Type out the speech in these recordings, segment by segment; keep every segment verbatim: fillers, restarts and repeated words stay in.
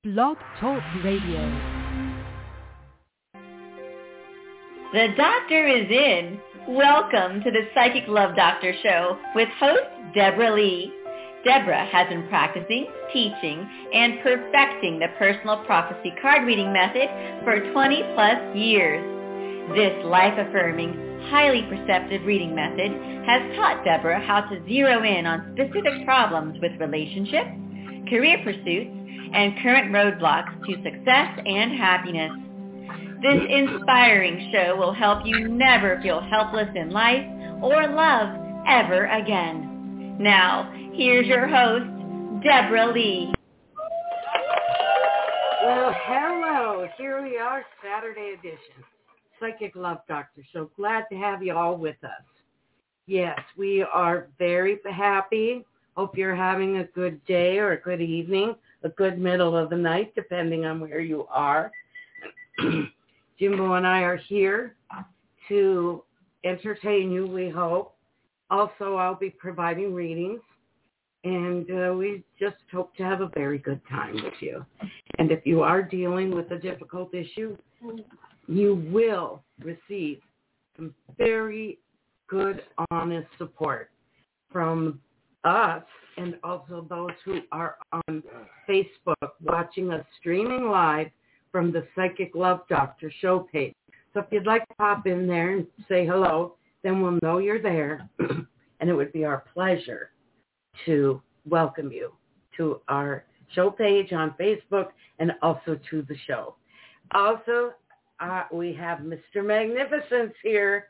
Blog Talk Radio. The doctor is in. Welcome to the Psychic Love Doctor Show with host Deborah Lee. Deborah has been practicing, teaching, and perfecting the personal prophecy card reading method for twenty plus years. This life-affirming, highly perceptive reading method has taught Deborah how to zero in on specific problems with relationships, career pursuits, and current roadblocks to success and happiness. This inspiring show will help you never feel helpless in life or love ever again. Now, here's your host, Deborah Lee. Well, hello. Here we are, Saturday edition, Psychic Love Doctor. So glad to have you all with us. Yes, we are very happy. Hope you're having a good day or a good evening, a good middle of the night, depending on where you are. Jimbo and I are here to entertain you, we hope. Also, I'll be providing readings, and uh, we just hope to have a very good time with you. And if you are dealing with a difficult issue, you will receive some very good, honest support from us and also those who are on Facebook watching us streaming live from the Psychic Love Doctor show page. So if you'd like to pop in there and say hello, then we'll know you're there, and it would be our pleasure to welcome you to our show page on Facebook and also to the show. Also, uh, we have Mister Magnificence here.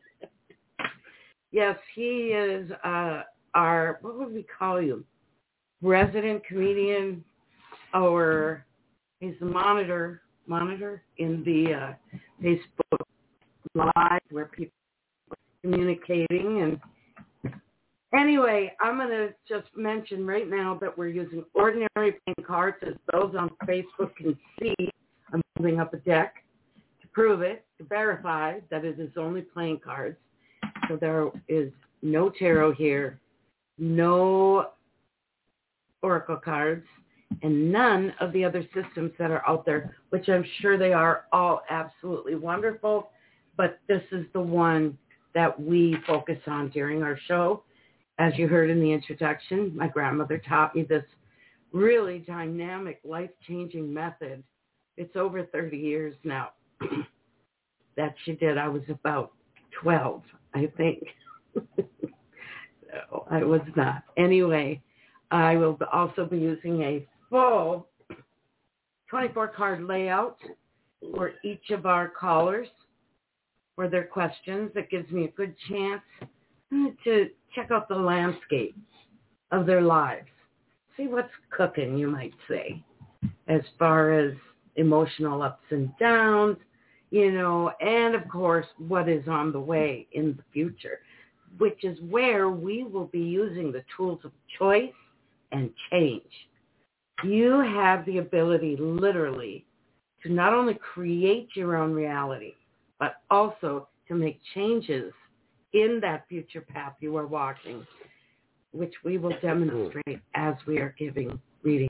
Yes, he is uh, our, what would we call you, resident comedian, or he's the monitor, monitor in the uh, Facebook Live where people are communicating. And anyway, I'm going to just mention right now that we're using ordinary playing cards, as those on Facebook can see. I'm holding up a deck to prove it, to verify that it is only playing cards. So there is no tarot here, no oracle cards, and none of the other systems that are out there, which I'm sure they are all absolutely wonderful, but this is the one that we focus on during our show. As you heard in the introduction, my grandmother taught me this really dynamic, life-changing method. It's over thirty years now that she did. I was about twelve, I think. No, I was not. Anyway, I will also be using a full twenty-four card layout for each of our callers for their questions. That gives me a good chance to check out the landscape of their lives. See what's cooking, you might say, as far as emotional ups and downs, you know, and of course, what is on the way in the future, which is where we will be using the tools of choice and change. You have the ability, literally, to not only create your own reality, but also to make changes in that future path you are walking, which we will demonstrate as we are giving readings.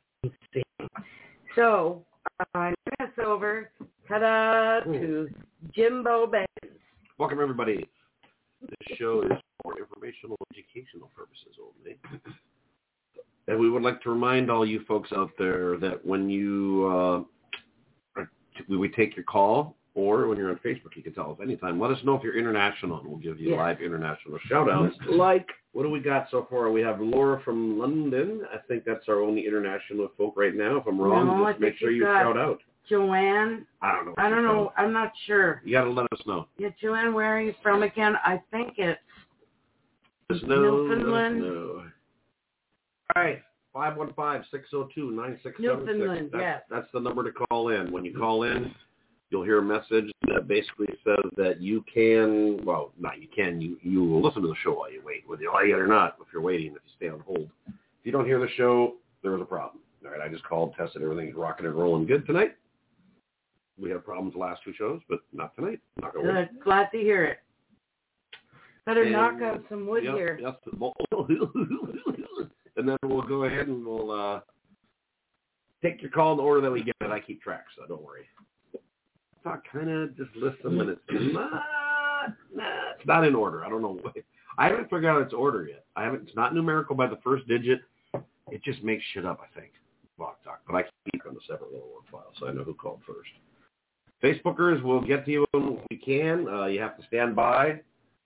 So I'm going to pass over, ta-da, to Jimbo Benz. Welcome, everybody. This show is for informational, educational purposes only. And we would like to remind all you folks out there that when you, uh, we, we take your call, or when you're on Facebook, you can tell us anytime. Let us know if you're international, and we'll give you yeah. live international shout-outs. Like, what do we got so far? We have Laura from London. I think that's our only international folk right now. If I'm wrong, no, just make sure you shout out. Joanne. I don't know. I don't know. From. I'm not sure. You got to let us know. Yeah, Joanne, where are you from again? I think it's no, Newfoundland. No. All right, five one five, six oh two, nine six seven six. Newfoundland, that's, yes. That's the number to call in. When you call in, you'll hear a message that basically says that you can, well, not you can, you, you will listen to the show while you wait, whether you like it or not, if you're waiting, if you stay on hold. If you don't hear the show, there is a problem. All right, I just called, tested, everything's rocking and rolling good tonight. We had problems the last two shows, but not tonight. Not gonna Good. Glad to hear it. Better and, knock on some wood yep, here. Yep. And then we'll go ahead and we'll uh, take your call in the order that we get it. I keep track, so don't worry. So I kind of just list them, and it's not, nah, it's not in order. I don't know why. I haven't figured out its order yet. I haven't. It's not numerical by the first digit. It just makes shit up, I think. Block Talk, but I keep on the separate little work file, so I know who called first. Facebookers, we'll get to you when we can. Uh, you have to stand by.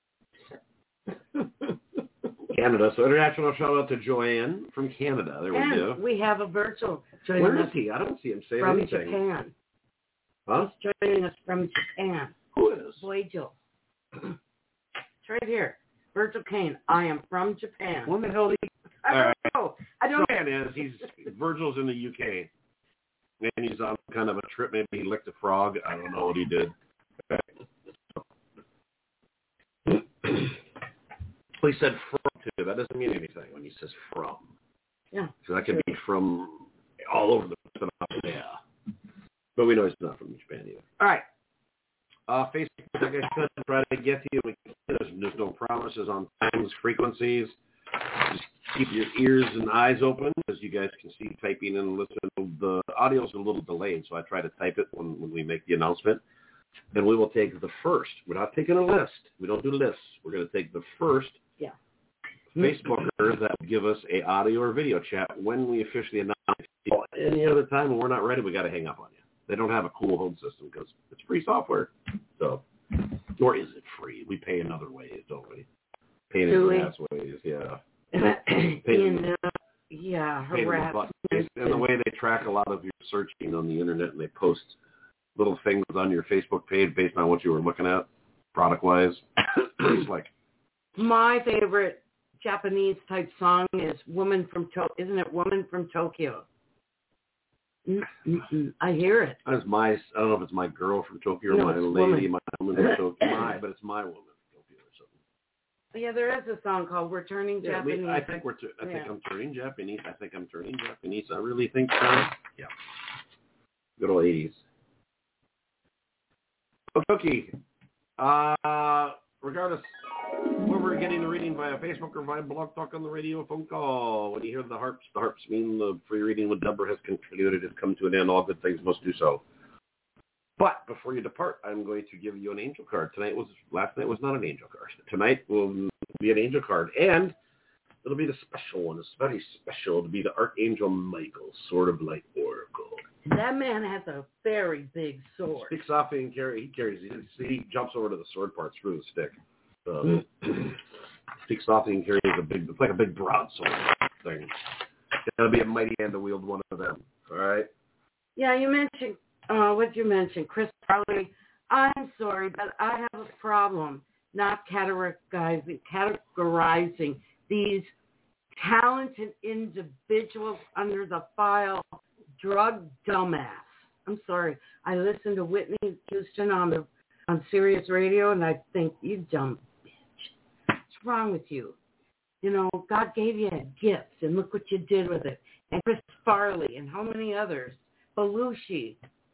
Canada. So international shout out to Joanne from Canada. There and we go. We have a virtual. Where is he? I don't see him saying from anything. Japan. Huh? He's joining us from Japan. Who is? Boyjo. It's right here. Virgil Kane. I am from Japan. When the hell did he? I don't All right. know. I don't Joanne is. He's Virgil's in the U K. And he's on kind of a trip. Maybe he licked a frog. I don't know what he did. He said from too. That doesn't mean anything when he says from. Yeah. So that could be from all over the place. Yeah. But we know he's not from Japan either. All right. Uh, Facebook, like I said, try to get to you. We can, there's, there's no promises on times, frequencies. Just keep your ears and eyes open, as you guys can see typing and listening. The audio's a little delayed, so I try to type it when, when we make the announcement. And we will take the first. We're not taking a list. We don't do lists. We're going to take the first yeah. Facebookers that will give us a audio or video chat when we officially announce it. Any other time when we're not ready, we got to hang up on you. They don't have a cool home system because it's free software. So, or is it free? We pay in other ways, don't we? Pay in ass ways, yeah. in, uh, yeah, harassment. And the way they track a lot of your searching on the internet, and they post little things on your Facebook page based on what you were looking at, product-wise. It's like my favorite Japanese type song is "Woman from to- isn't it Woman from Tokyo?" Mm-mm. I hear it. That's my. I don't know if it's my girl from Tokyo or no, my lady, woman. my woman from Tokyo, my, but it's my woman from Tokyo or something. Yeah, there is a song called "We're Turning yeah, Japanese." We, I think we're. T- I think yeah. I'm turning Japanese. I think I'm turning Japanese. I really think so. Yeah. Good old eighties. Okay. Uh, regardless, where we're getting the reading via Facebook or via Blog Talk on the radio, phone call. When you hear the harps, the harps mean the free reading with Deborah has concluded, has come to an end. All good things must do so. But before you depart, I'm going to give you an angel card. Tonight was last night was not an angel card. Tonight will be an angel card, and it'll be the special one. It's very special. It'll be the Archangel Michael, Sword of Light Oracle. That man has a very big sword. Speak softly and carry. He carries. He, he jumps over to the sword part through the stick. Um, Speak softly and carries a big. It's like a big broadsword thing. It'll be a mighty hand to wield one of them. All right. Yeah, you mentioned. Uh, what you mentioned, Chris Farley. I'm sorry, but I have a problem not categorizing, categorizing these talented individuals under the file drug dumbass. I'm sorry. I listen to Whitney Houston on the on Sirius Radio, and I think, you dumb bitch. What's wrong with you? You know, God gave you a gift, and look what you did with it. And Chris Farley, and how many others? Belushi.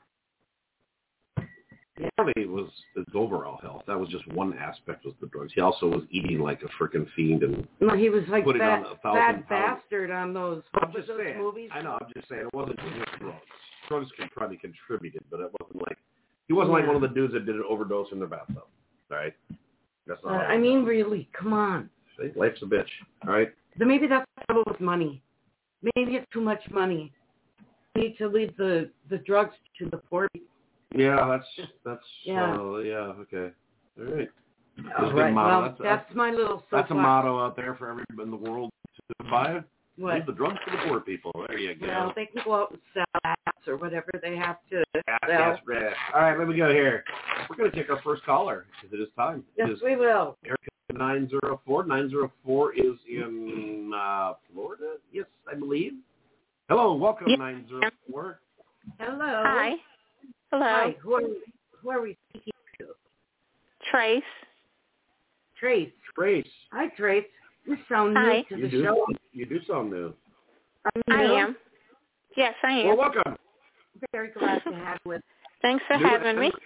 Farley was his overall health. That was just one aspect, was the drugs. He also was eating like a freaking fiend and no, he was like putting that, on a thousand that bastard on those, I'm just those saying, movies. I know, I'm just saying, it wasn't just drugs. Drugs can probably contributed, but it wasn't like, he wasn't yeah. like one of the dudes that did an overdose in their bathtub. All right? That's not uh, I mean, know. really, come on. See? Life's a bitch. All right? Then maybe that's the trouble with money. Maybe it's too much money. We need to leave the, the drugs to the poor people. Yeah, that's, that's, yeah, uh, yeah, okay. All right. All right. Well, that's, that's, that's my little That's a motto out there for everybody in the world to buy it. What? Leave the drugs to the poor people. There you go. Well, they can go out and sell apps or whatever they have to yes, sell. Yes, yes. All right, let me go here. We're going to take our first caller because it is time. Yes, it is we will. Erica nine zero four. nine zero four is in uh, Florida, yes, I believe. Hello, welcome, yes. nine zero four. Hello. Hi. Hello. Hi, who are we, who are we speaking to? Trace. Trace. Trace. Hi, Trace. You sound Hi. new to you the do, show. You do sound new. I am. Yes, I am. Well, welcome. Very glad to have you with. Thanks for new having me.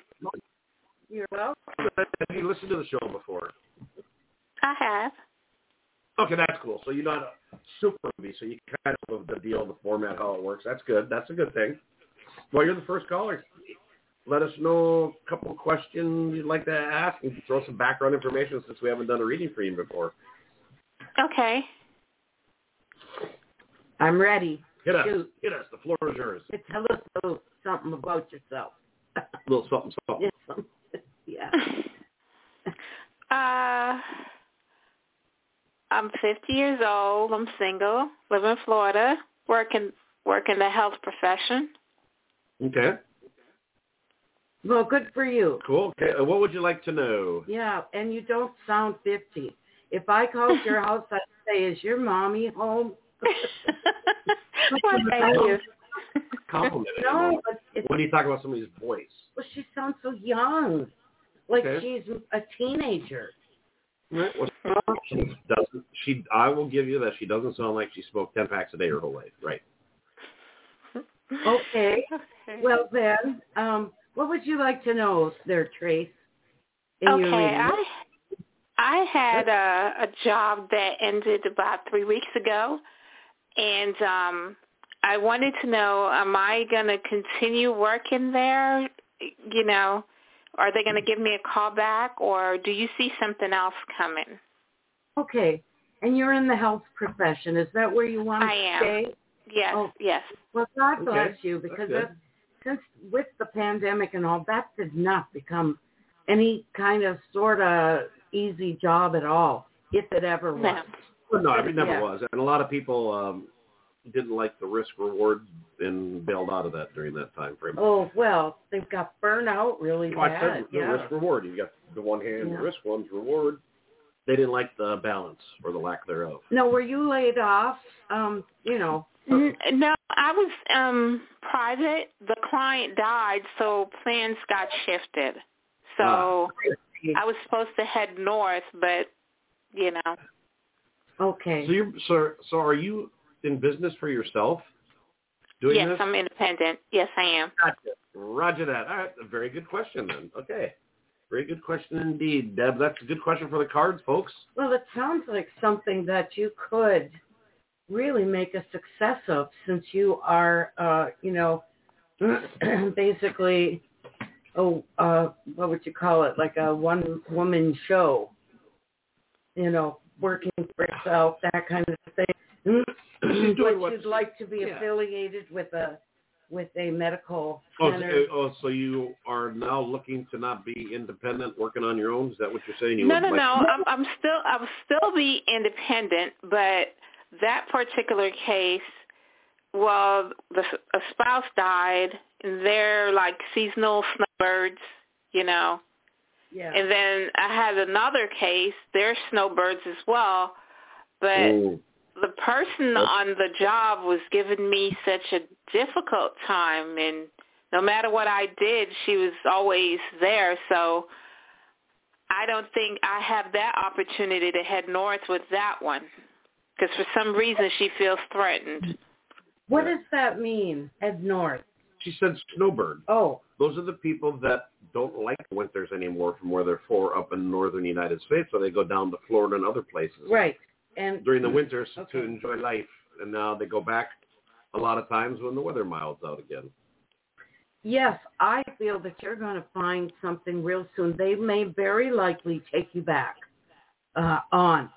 You're welcome. Have you listened to the show before? I have. Okay, that's cool. So you're not a super movie, so you kind of know the deal, the format, how it works. That's good. That's a good thing. Well, you're the first caller. Let us know a couple of questions you'd like to ask and throw some background information since we haven't done a reading for you before. Okay. I'm ready. Hit us. Shoot. Hit us. The floor is yours. Tell us a little something about yourself. A little something, something. Yeah. uh, I'm fifty years old. I'm single. Live in Florida. Work in, work in the health profession. Okay. Well, good for you. Cool. Okay. Uh, what would you like to know? Yeah, and you don't sound fifty. If I called your house, I'd say, is your mommy home? Well, thank you. Compliment. No, but it's, when you talk about somebody's voice. well, she sounds so young. Like Okay. she's a teenager. Right. Well, she doesn't. She. I will give you that. She doesn't sound like she smoked ten packs a day her whole life. Right. Okay. Well then, um, what would you like to know, there, Trace? in your Okay, reading? I I had a, a job that ended about three weeks ago, and um, I wanted to know, am I going to continue working there? You know, are they going to give me a call back, or do you see something else coming? Okay, and you're in the health profession. Is that where you want to I am. stay? Yes, Oh, yes. well, God bless Okay. you, because That's that, since with the pandemic and all, that did not become any kind of sort of easy job at all, if it ever was. No. Well, no, it never Yeah. was. And a lot of people um, didn't like the risk reward and bailed out of that during that time frame. Oh, well, they've got burnout really Well, I bad. said the Yeah. risk reward. You got the one hand Yeah. risk, one's reward. They didn't like the balance or the lack thereof. Now, were you laid off? Um, you know. N- No, I was um, private. The client died, so plans got shifted. So I was supposed to head north, but, you know. Okay. So you're so, so are you in business for yourself? Doing Yes, this? I'm independent. Yes, I am. Gotcha. Roger that. All right, a very good question then. Okay. Very good question indeed, Deb. That's a good question for the cards, folks. Well, it sounds like something that you could really make a success of, since you are, uh, you know, basically, oh, uh, what would you call it? Like a one-woman show, you know, working for yourself, that kind of thing. She's doing But what- you'd like to be yeah. affiliated with a with a medical Oh, center. so, oh, so you are now looking to not be independent, working on your own? Is that what you're saying? You No, would no, like- no. I'm, I'm still, I will still be independent, but that particular case, well, the a spouse died, and they're like seasonal snowbirds, you know. Yeah. And then I had another case. They're snowbirds as well, but Oh. the person on the job was giving me such a difficult time, and no matter what I did, she was always there. So I don't think I have that opportunity to head north with that one, because for some reason she feels threatened. What does that mean, head north? She said snowbird. Oh, Those are the people that don't like winters anymore from where they're for up in northern United States, so they go down to Florida and other places right. And during the winters Okay. to enjoy life. And now they go back a lot of times when the weather milds out again. yes, I feel that you're going to find something real soon. They may very likely take you back uh, on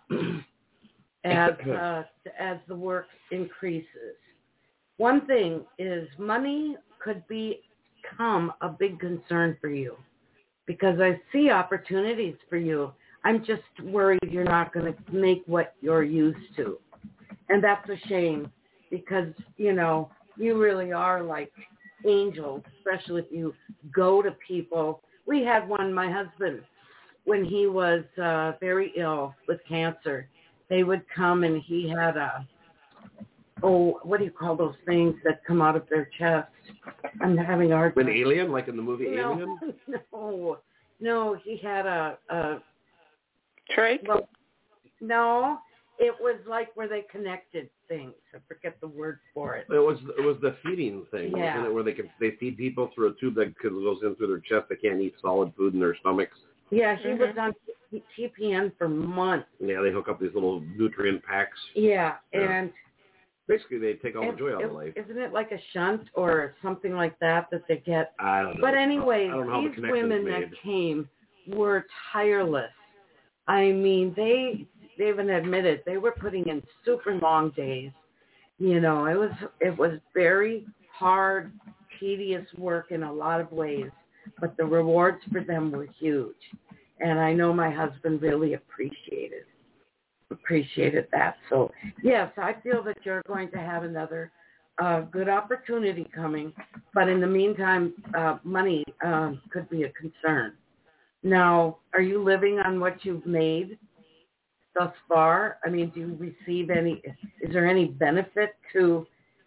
as uh, as the work increases. One thing is money could become a big concern for you, because I see opportunities for you. I'm just worried you're not going to make what you're used to. And that's a shame, because, you know, you really are like angels, especially if you go to people. We had one, my husband, when he was uh, very ill with cancer. They would come and he had a, oh, what do you call those things that come out of their chest? I'm having a hard An time. alien, like in the movie No, Alien? no, no, he had a, a Trey? well, no, it was like where they connected things. I forget the word for it. It was it was the feeding thing, Yeah. wasn't it? Where they can they feed people through a tube that goes in through their chest. They can't eat solid food in their stomachs. Yeah, he Mm-hmm. was on T P N for months. Yeah, they hook up these little nutrient packs. Yeah, Yeah. and basically they take all it, the joy out it, of life. Isn't it like a shunt or something like that that they get? I don't know. But anyway, I don't know how these the connection's women made. that came were tireless. I mean, they they even admitted they were putting in super long days. You know, it was it was very hard, tedious work in a lot of ways, but the rewards for them were huge. And I know my husband really appreciated appreciated that. So, yes, I feel that you're going to have another uh, good opportunity coming. But in the meantime, uh, money um, could be a concern. Now, are you living on what you've made thus far? I mean, do you receive any, is there any benefit to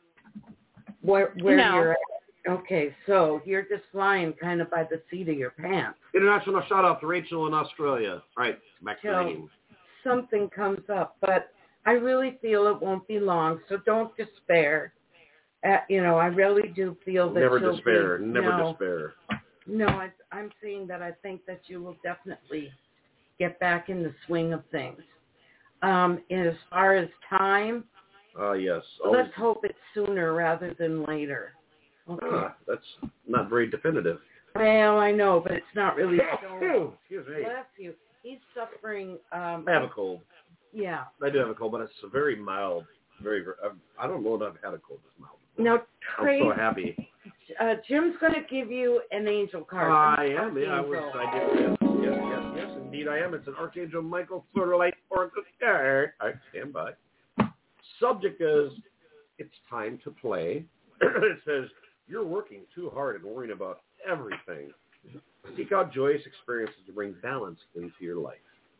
where, where No. you're at? Okay, so you're just flying kind of by the seat of your pants. International shout out to Rachel in Australia. All right, back to the Till game. something comes up, but I really feel it won't be long, so don't despair. Uh, you know, I really do feel that Never you'll despair. be, Never no, despair. No, I, I'm seeing that I think that you will definitely get back in the swing of things. Um, and as far as time, Ah, uh, yes. Always. let's hope it's sooner rather than later. Okay. Ah, that's not very definitive. Well, I know, but it's not really so. Excuse me. Bless you. He's suffering. Um, I have a cold. Yeah. I do have a cold, but it's very mild. Very, very I don't know that I've had a cold this mild before. Now, Trace, I'm so happy. Uh, Jim's going to give you an angel card. Uh, I am. Yeah, I was. I did. Yes, yes, yes, yes, indeed I am. It's an Archangel Michael Fleur-de-Lis Oracle card. All right, stand by. Subject is, it's time to play. It says, you're working too hard and worrying about everything. Seek out joyous experiences to bring balance into your life.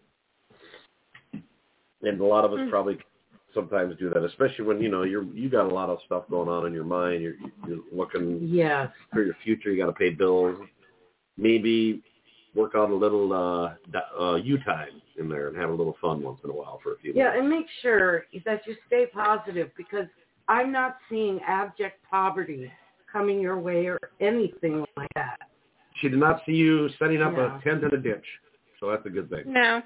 And a lot of us mm. probably sometimes do that, especially when, you know, you're, you got a lot of stuff going on in your mind. You're, you're looking yes. for your future. You got to pay bills. Maybe work out a little uh, uh, you time in there and have a little fun once in a while for a few yeah, minutes. Yeah, and make sure that you stay positive, because I'm not seeing abject poverty coming your way or anything like that. She did not see you setting up no. a tent in a ditch, so that's a good thing. No.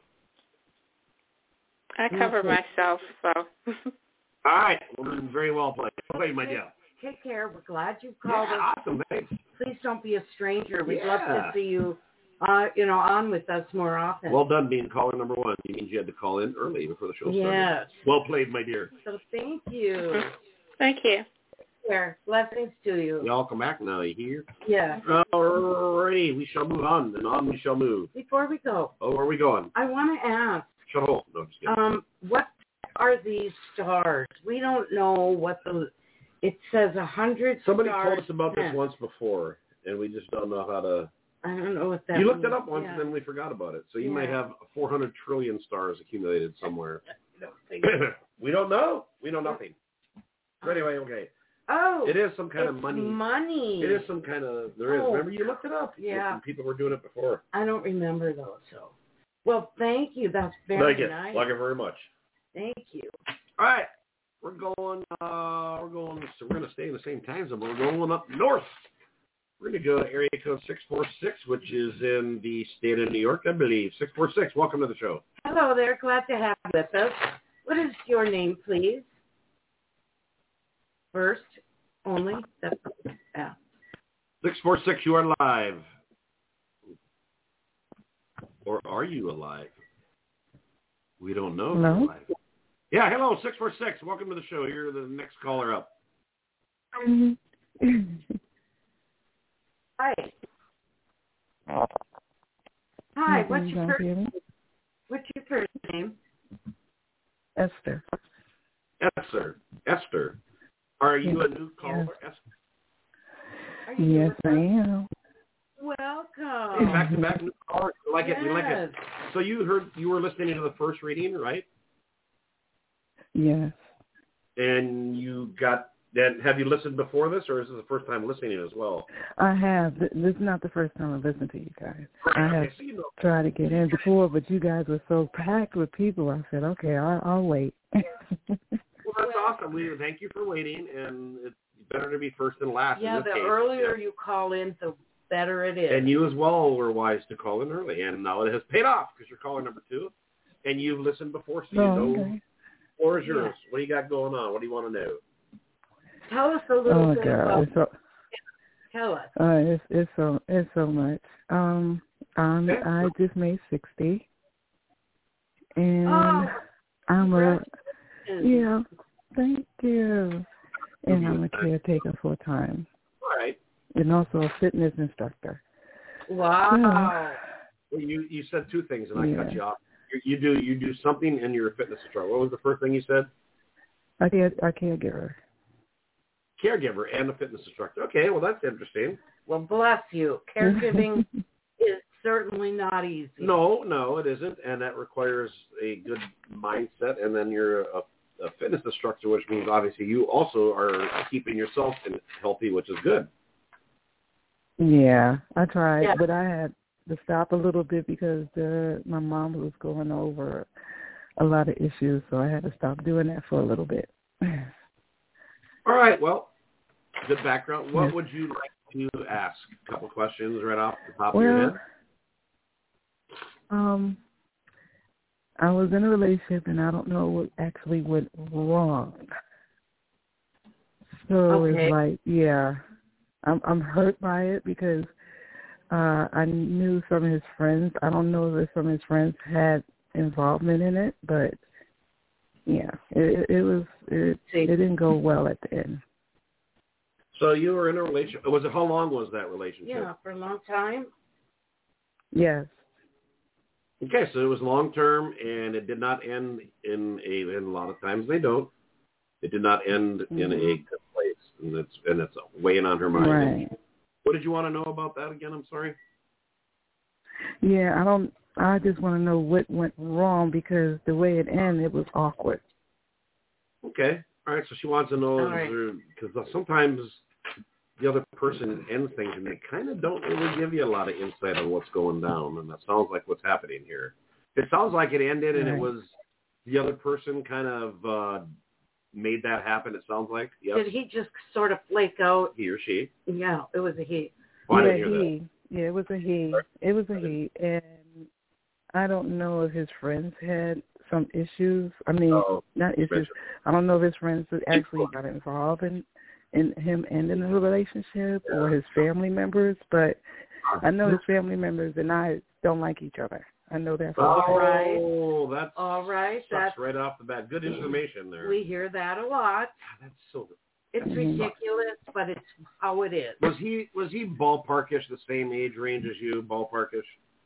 I cover okay. myself, so. All right. Well, very well played. Played, my dear. Take care. We're glad you called yeah, us. Awesome. Thanks. Please don't be a stranger. We'd yeah. love to see you, uh, you know, on with us more often. Well done being caller number one. It means you had to call in early before the show started. Yes. Well played, my dear. So thank you. Thank you. Here, blessings to you. Y'all come back now, you hear? Yeah. All righty. We shall move on, and on we shall move. Before we go. Oh, where are we going? I want to ask. Shut up. No, just kidding. Um, what are these stars? We don't know what the, it says a hundred Somebody stars. told us about sent. this once before, and we just don't know how to. I don't know what that You looked means. it up once, yeah. and then we forgot about it. So you yeah. might have four hundred trillion stars accumulated somewhere. don't think we don't know. We know nothing. So anyway, okay. Oh. It is some kind it's of money. money. It is some kind of, there is. Oh. Remember, you looked it up. Yeah. People were doing it before. I don't remember those, so. Well, thank you. That's very like it. nice. Like it very much. Thank you. All right. We're going, uh, we're going, so we're going to stay in the same time zone, but we're going up north. We're going to go to area code six four six, which is in the state of New York, I believe. six four six, welcome to the show. Hello there. Glad to have you with us. What is your name, please? First, only. That's, yeah. six four six, you are live. Or are you alive? We don't know. Hello? Alive. Yeah, hello, six four six. Welcome to the show. You're the next caller up. Hi. Hi, what's your first name? What's your first name? Esther. Esther. Esther. Are you a new caller, yes. Esther? Yes, I am. Welcome. Back to back new caller. You like yes. it? You like it? So you heard you were listening to the first reading, right? Yes. And you got that. Have you listened before this, or is this the first time listening as well? I have. This is not the first time I've listened to you guys. Right. I have okay, so you know. tried to get in before, but you guys were so packed with people. I said, okay, I'll, I'll wait. Well, that's awesome. We thank you for waiting, and it's better to be first than last. Yeah, in this the case. earlier yeah. you call in, the better it is. And you as well were wise to call in early, and now it has paid off because you're caller number two, and you've listened before, so you oh, know. okay. Floor is yours. Yeah. What do you got going on? What do you want to know? Tell us a little Oh bit God, about. it's so, Tell us. uh, it's it's so it's so much. Um, um, I just made sixty, and Oh, I'm a congratulations. yeah. Thank you. And I'm a caretaker full time, All right. and also a fitness instructor. Wow. Well, you you said two things, and I Yeah. cut you off. You, you do you do something, and you're a fitness instructor. What was the first thing you said? I care I caregiver. Caregiver and a fitness instructor. Okay, well that's interesting. Well, bless you. Caregiving is certainly not easy. No, no, it isn't, and that requires a good mindset. And then you're a, a fitness instructor, which means obviously you also are keeping yourself in healthy, which is good. Yeah, I tried, Yeah. but I had to stop a little bit because the, my mom was going over a lot of issues, so I had to stop doing that for a little bit. All right, well, good background. What Yes. would you like to ask? A couple questions right off the top Well, of your head. Um, I was in a relationship, and I don't know what actually went wrong. So Okay. it's like, yeah, I'm I'm hurt by it because uh, I knew some of his friends. I don't know if some of his friends had involvement in it, but yeah, it, it was it, it didn't go well at the end. So you were in a relationship. Was it how long was that relationship? Yeah, for a long time. Yes. Okay, so it was long term, and it did not end in a. And a lot of times they don't. It did not end Mm-hmm. in a good place, and it's and it's weighing on her mind. Right. What did you want to know about that again? I'm sorry. Yeah, I don't. I just want to know what went wrong because the way it ended, it was awkward. Okay, all right. So she wants to know All right. because sometimes the other person ends things, and they kind of don't really give you a lot of insight on what's going down, and that sounds like what's happening here. It sounds like it ended, and Right. it was the other person kind of uh, made that happen. It sounds like. Yep. Did he just sort of flake out? He or she. Yeah, it was a he. Oh, I yeah, didn't hear he. Yeah, it was a he. It was a he, and I don't know if his friends had some issues. I mean, Oh, not issues. I don't know if his friends actually got involved in in him ending the relationship or his family members, but I know his family members and I don't like each other. I know that for a fact. Oh, right. that's All right. sucks That's right off the bat. Good information there. we hear that a lot. That's so. It's Mhm. ridiculous, but it's how it is. Was he was he ballparkish, the same age range as you, ballparkish?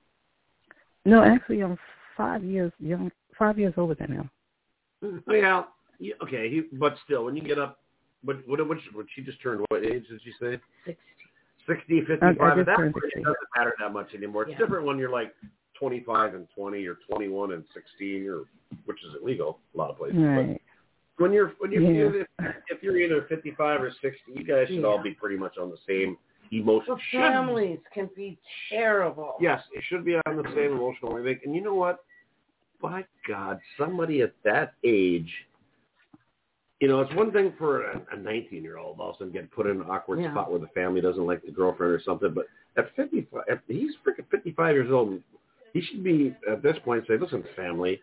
No, actually, I'm five years young, five years older than him. Yeah. yeah okay. He, but still, when you get up, but what what what she just turned? What age did she say? Sixty. Sixty, I, fifty-five. I At just that turned point, it sixty. doesn't matter that much anymore. It's Yeah. different when you're like twenty-five and twenty, or twenty-one and sixteen, or which is illegal a lot of places. Right. But when you're when you're Yeah. if, if you're either fifty-five or sixty, you guys should Yeah. all be pretty much on the same emotion. Well, families can be terrible. Yes, it should be on the same emotional wavelength. And you know what? By God, somebody at that age, you know, it's one thing for a nineteen-year-old all of a sudden get put in an awkward Yeah. spot where the family doesn't like the girlfriend or something. But at fifty-five, if he's freaking fifty-five years old. He should be at this point say, "Listen, family,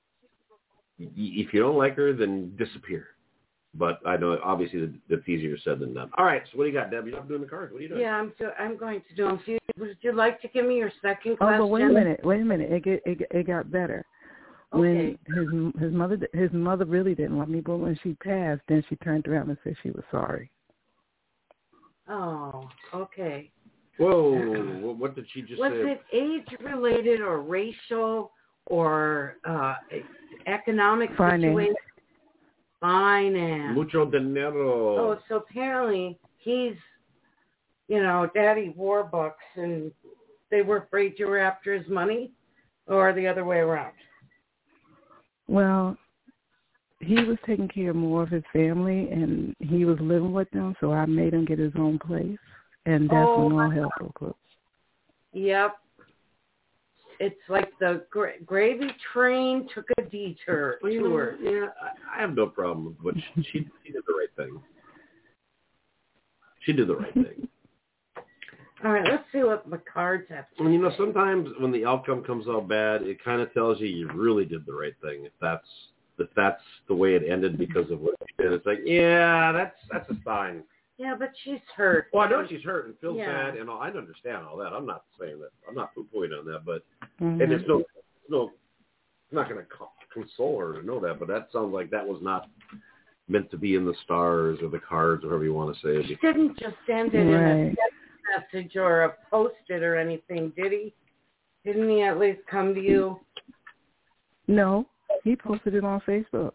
y- if you don't like her, then disappear." But I know obviously that's easier said than done. All right, so what do you got, Deb? You're not doing the cards. What are you doing? Yeah, I'm do, I'm going to do them. So you- Would you like to give me your second Oh, question? but wait a minute, wait a minute. It get, it get- it got better. Okay. When his his mother his mother really didn't love me, but when she passed, then she turned around and said she was sorry. Oh, okay. Whoa, what- what did she just Was say? it age-related or racial or uh, economic Finance. situation? Finance. Mucho dinero. Oh, so apparently he's, you know, Daddy wore books, and they were afraid you were after his money, or the other way around? Well, he was taking care more of his family, and he was living with them, so I made him get his own place, and that's Oh, when all my hell broke loose. Yep. It's like the gra- gravy train took a detour Well, you to know, her. yeah, I, I have no problem with what she, she she did the right thing. She did the right thing. All right, let's see what my cards have to And, you know, say. sometimes when the outcome comes out bad, it kind of tells you you really did the right thing. If that's if that's the way it ended because of what you did, it's like, yeah, that's that's a sign. Yeah, but she's hurt. Well, I know she's hurt and feels Yeah. bad, and all, I understand all that. I'm not saying that. I'm not poo-pooing on that, but Mm-hmm. and it's no, no, I'm not going to console her to know that. But that sounds like that was not meant to be in the stars or the cards, or whatever you want to say. He didn't just send it Right. in a text message or a post-it or anything, did he? Didn't he at least come to you? No, he posted it on Facebook.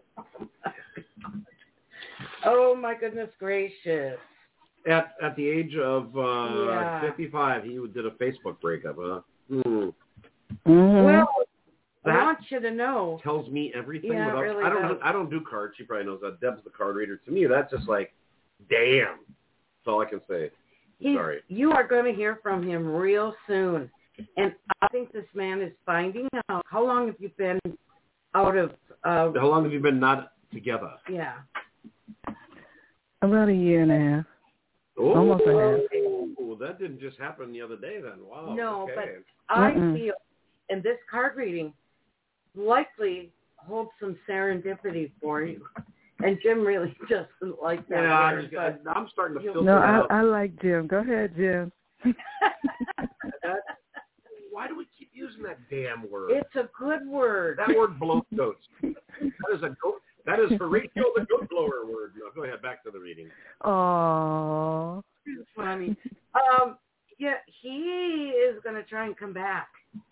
Oh, my goodness gracious. At at the age of uh, Yeah. fifty-five, he did a Facebook breakup, huh? Hmm. Mm-hmm. Well, I That want you to know. tells me everything. Yeah, it without, really I don't. does. I don't do cards. She probably knows that. Deb's the card reader. To me, that's just like, damn. That's all I can say. He's, Sorry. You are going to hear from him real soon. And I think this man is finding out. How long have you been out of, uh, How long have you been not together? yeah. About a year and a half. Oh, Almost a half. oh, that didn't just happen the other day then. Wow. No, okay. but I Mm-mm. feel, and this card reading likely holds some serendipity for you. And Jim really doesn't like that Yeah, I word, just, I, but I'm starting to you- filter No, that I, out. I like Jim. Go ahead, Jim. That, why do we keep using that damn word? it's a good word. That word blows goats. That is a goat. That is Horatio the goat blower word. No, go ahead. Back to the reading. Aww. It's funny. Um, yeah, he is going to try and come back.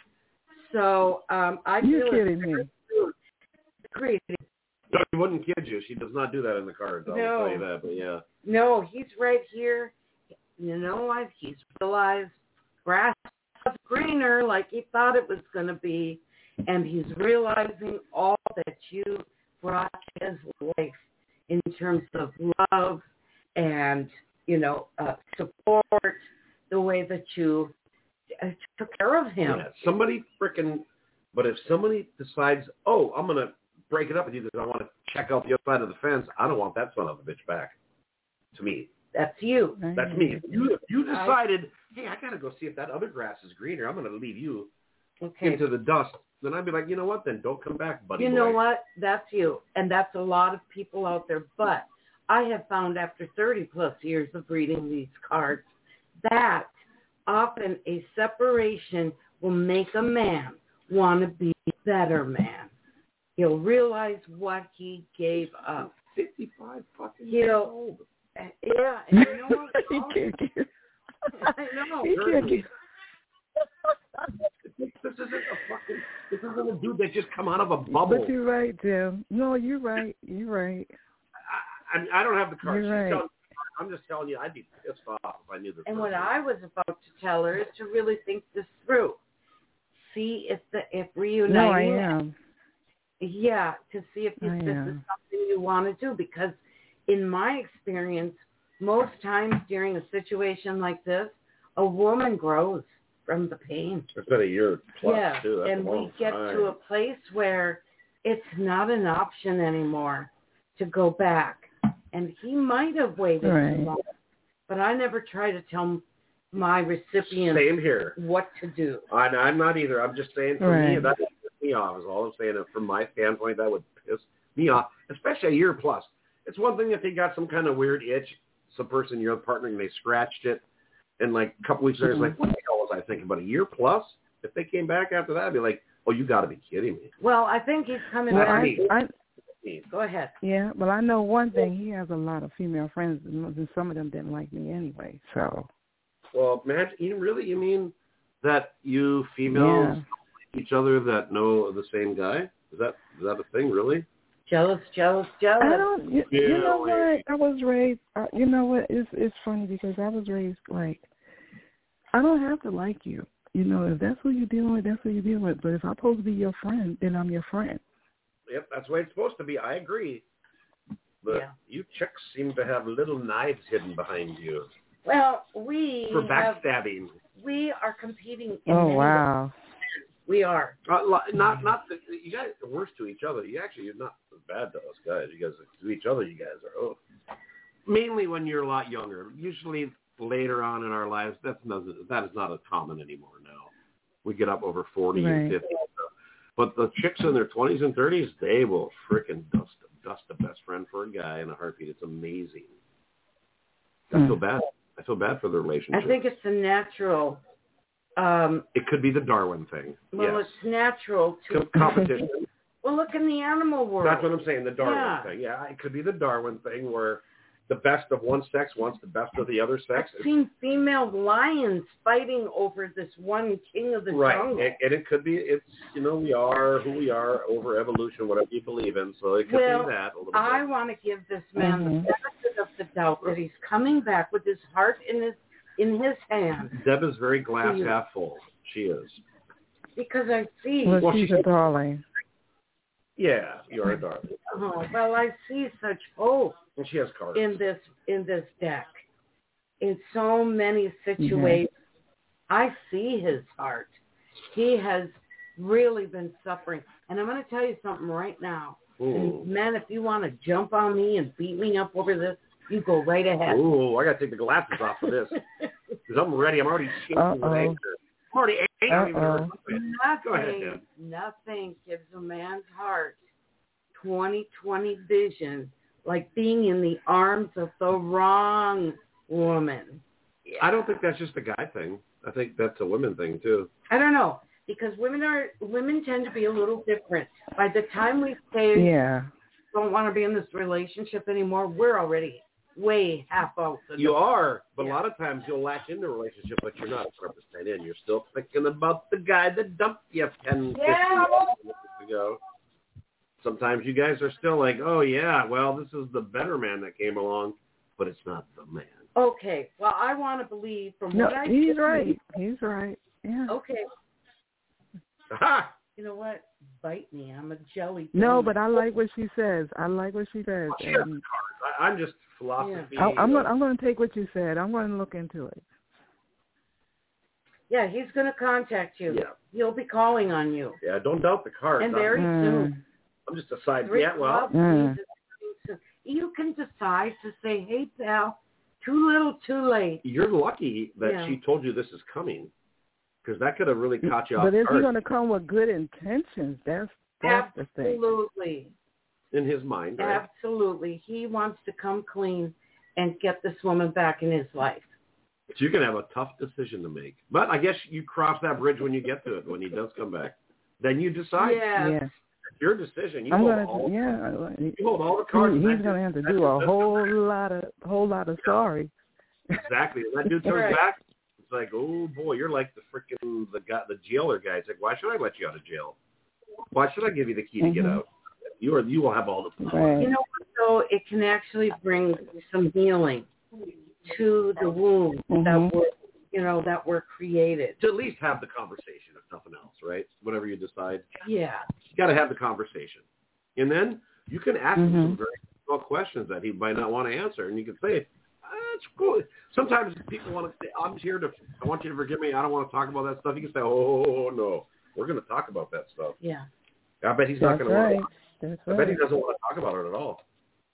So um, I You're feel kidding it's me. very soon. Agreed. No, she wouldn't kid you. She does not do that in the cards. I'll No. tell you that. But yeah. No, he's right here. You know what? He's realized grass is greener like he thought it was going to be, and he's realizing all that you brought to his life in terms of love and, you know, uh, support, the way that you uh, took care of him. Yeah, somebody freaking, but if somebody decides, oh, I'm going to break it up with you because I want to check out the other side of the fence, I don't want that son of a bitch back. To me. That's you. That's me. You you decided, hey, I got to go see if that other grass is greener. I'm going to leave you Okay. into the dust. Then I'd be like, you know what? Then don't come back, buddy. You boy. know what? That's you. And that's a lot of people out there. But I have found after thirty plus years of reading these cards that often a separation will make a man want to be a better man. He'll realize what he gave up. fifty-five fucking You years know, old. Yeah, and you know what? he can't get. I know. He can't get. This isn't a fucking, this isn't a dude that just come out of a bubble. But you're right, Jim. No, you're right. You're right. I, I, I don't have the cards. You're She's right. telling- I'm just telling you, I'd be pissed off if I knew this. And person. what I was about to tell her is to really think this through. See if the if reuniting. No, I am. Yeah, to see if I this is am. something you want to do. Because in my experience, most times during a situation like this, a woman grows from the pain. It's been a year plus, yeah, too. That's and a long we get time. to a place where it's not an option anymore to go back. And he might have waited Right. too long, but I never try to tell my recipients Same here. what to do. I, I'm not either. I'm just saying for me, Right. that would piss me off is all I'm saying. And from my standpoint, that would piss me off, especially a year plus. It's one thing if they got some kind of weird itch, some person you're partnering, and they scratched it, and like a couple weeks later, it's like, what the hell was I thinking about? A year plus? If they came back after that, I'd be like, oh, you got to be kidding me. Well, I think he's coming Well, That's back. I, me. I, Go ahead. yeah, well, I know one thing. He has a lot of female friends, and some of them didn't like me anyway. So. Well, imagine, you really, you mean that you females Yeah. each other that know the same guy? Is that is that a thing, really? Jealous, jealous, jealous. I don't. You, Yeah, you know like- what? I was raised. Uh, you know what? It's it's funny because I was raised like I don't have to like you. You know, if that's who you're dealing with, that's who you're dealing with. But if I'm supposed to be your friend, then I'm your friend. Yep, that's the way it's supposed to be. I agree. But Yeah. you chicks seem to have little knives hidden behind you Well, we for have, backstabbing. we are competing. In Oh many wow! ways. We are. Uh, li- not not the, you guys are worse to each other. You actually you're not as bad to us guys. You guys to each other, you guys are. Oh. Mainly when you're a lot younger. Usually later on in our lives, that's not, that is not as common anymore now. We get up over forty right. and fifty. But the chicks in their twenties and thirties, they will frickin' dust dust a best friend for a guy in a heartbeat. It's amazing. I mm. feel bad. I feel bad for the relationship. I think it's a natural. Um, it could be the Darwin thing. Well, yes. It's natural to competition. Well, look in the animal world. That's what I'm saying. The Darwin yeah. thing. Yeah, it could be the Darwin thing where the best of one sex wants the best of the other sex. I've seen female lions fighting over this one king of the right. jungle. Right, and it could be, it's, you know, we are who we are over evolution, whatever you believe in, so it could well, be that a little I bit. want to give this man mm-hmm. the benefit of the doubt that he's coming back with his heart in his in his hand. Deb is very glass half full. She is. Because I see. Well, well she's she, a darling. Yeah, you're a darling. Oh, well, I see such hope. And she has cards. In this in this deck. In so many situations. Mm-hmm. I see his heart. He has really been suffering. And I'm going to tell you something right now. And men, if you want to jump on me and beat me up over this, you go right ahead. Ooh, I got to take the glasses off for this. Because I'm ready. I'm already shaking with anger. I'm already angry. Go ahead, Dan. Nothing gives a man's heart twenty twenty vision like being in the arms of the wrong woman. Yeah. I don't think that's just a guy thing. I think that's a women thing, too. I don't know. Because women are women tend to be a little different. By the time we say yeah. don't want to be in this relationship anymore, we're already way half out. You are, but yeah. a lot of times you'll latch into a relationship, but you're not one hundred percent in. You're still thinking about the guy that dumped you ten, yeah. fifteen minutes ago. Sometimes you guys are still like, oh, yeah, well, this is the better man that came along, but it's not the man. Okay, well, I want to believe from no, what I he's right. He's right. Yeah. Okay. Aha! You know what? Bite me. I'm a jelly. No, but I like what she says. I like what she says. She has the cards. I, I'm just philosophy. Yeah. I'm going. I'm going to take what you said. I'm going to look into it. Yeah, he's going to contact you. Yeah. He'll be calling on you. Yeah, don't doubt the cards. And very mm. soon. I'm just a side. Three Yeah, well. Mm. You can decide to say, hey, pal, too little, too late. You're lucky that yeah. she told you this is coming. Because that could have really caught you off guard. But is guard. he going to come with good intentions? That's, that's the thing. Absolutely. In his mind, right? Absolutely. He wants to come clean and get this woman back in his life. So you're going to have a tough decision to make. But I guess you cross that bridge when you get to it, when he does come back. Then you decide. Yes. Yeah. Your decision. You I'm hold gonna, all. Yeah. You hold all the cards. He, he's going to have to do a whole lot of whole lot of sorry. Exactly. That dude turns right. back. It's like, oh boy, you're like the freaking the guy, the jailer guy. It's like, why should I let you out of jail? Why should I give you the key to mm-hmm. get out? You are. You will have all the power. Right. You know what? So it can actually bring some healing to the wounds mm-hmm. that were, you know, that were created. To at least have the conversation, if nothing else, right? Whatever you decide. Yeah. You got to have the conversation. And then you can ask mm-hmm. him some very difficult questions that he might not want to answer. And you can say, ah, that's cool. Sometimes people want to say, I'm here to, I want you to forgive me. I don't want to talk about that stuff. You can say, oh, no, we're going to talk about that stuff. Yeah. I bet he's that's not going right. to That's I right. bet he doesn't want to talk about it at all.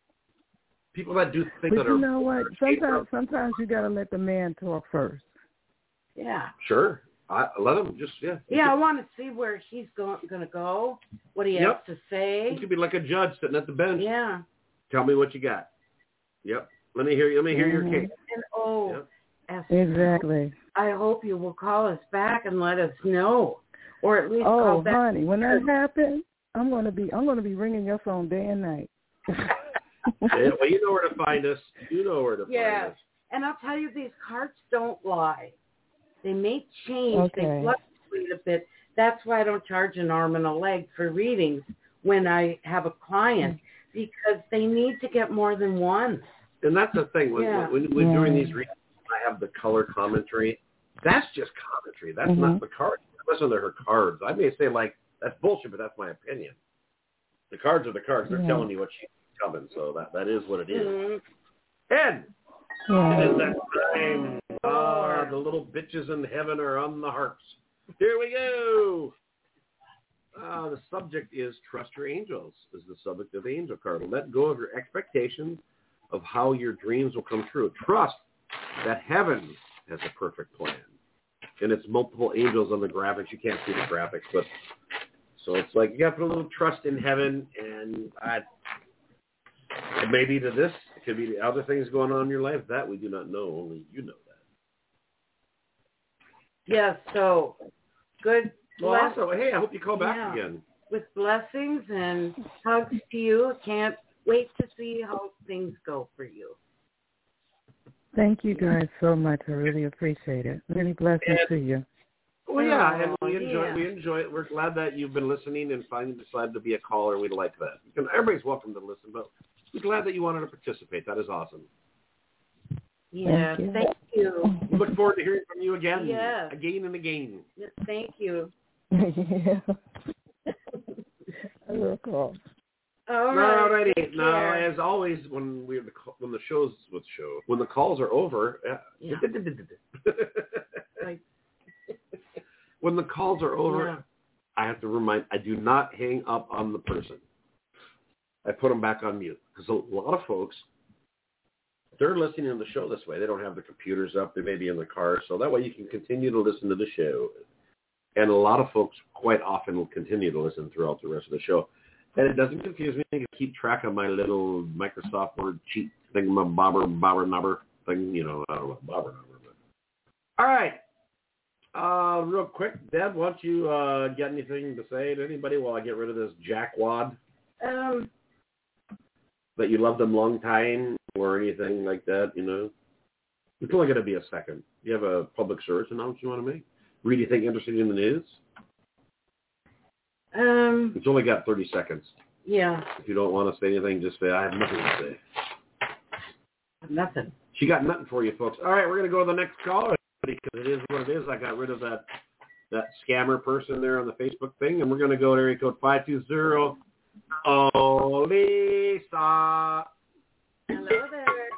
People that do things but that you are... know what? Sometimes, sometimes you got to let the man talk first. Yeah. Sure. I, let him just, yeah. Yeah, I want to see where he's going to go, what he Yep. has to say. You could be like a judge sitting at the bench. Yeah. Tell me what you got. Yep. Let me hear you. Let me hear mm-hmm. your case. And, oh, Yep. Esther, Exactly. I hope you will call us back and let us know, or at least Oh, call back. honey, when that happens, I'm gonna be I'm gonna be ringing your phone day and night. Yeah, well, you know where to find us. You know where to Yeah. find us. And I'll tell you, these cards don't lie. They may change. Okay. They fluctuate a bit. That's why I don't charge an arm and a leg for readings when I have a client, because they need to get more than one. And that's the thing. When, Yeah. when, when Yeah. during these readings, I have the color commentary. That's just commentary. That's mm-hmm. not the card. Listen to her cards. I may say, like, that's bullshit, but that's my opinion. The cards are the cards. They're yeah. telling you what she's coming, so that, that is what it is. Mm-hmm. Ed! Yeah. It is that time. Ah, the little bitches in heaven are on the harps. Here we go. Uh, the subject is trust your angels, is the subject of the angel card. Let go of your expectations of how your dreams will come true. Trust that heaven has a perfect plan. And it's multiple angels on the graphics. You can't see the graphics, but so it's like you got to put a little trust in heaven, and I, it may be to this. It could be to other things going on in your life. That we do not know. Only you know that. Yes, so good. Well, also, hey, I hope you call back yeah. again. With blessings and hugs to you. Can't wait to see how things go for you. Thank you guys so much. I really appreciate it. Many blessings and, to you. Well, yeah, and we oh, enjoy yeah. we enjoy it. We're glad that you've been listening and finally decided to be a caller. We'd like that. You can, everybody's welcome to listen, but we're glad that you wanted to participate. That is awesome. Yeah, thank you. Thank you. We look forward to hearing from you again. Yes. Again and again. Yes, thank you. yeah. I will call. All right. Alrighty. Now, as always, when we when the shows with show when the calls are over, Yeah. like, when the calls are over, Yeah. I have to remind I do not hang up on the person. I put them back on mute because a lot of folks they're listening to the show this way. They don't have their computers up. They may be in the car, so that way you can continue to listen to the show. And a lot of folks quite often will continue to listen throughout the rest of the show. And it doesn't confuse me. I can keep track of my little Microsoft Word cheat thing, my bobber, bobber, nubber thing. You know, I don't know, bobber, nubber. But. All right. Uh, real quick, Deb, why don't you uh, get anything to say to anybody while I get rid of this jackwad? Um, that you loved them long time or anything like that, you know? It's only going to be a second. You have a public service announcement you want to make? Read anything interesting in the news? um, It's only got thirty seconds. Yeah. If you don't want to say anything, just say, I have nothing to say. Nothing. She got nothing for you, folks. All right, we're going to go to the next caller because it is what it is. I got rid of that that scammer person there on the Facebook thing, and we're going to go to area code five two zero. Oh, Lisa. Hello there.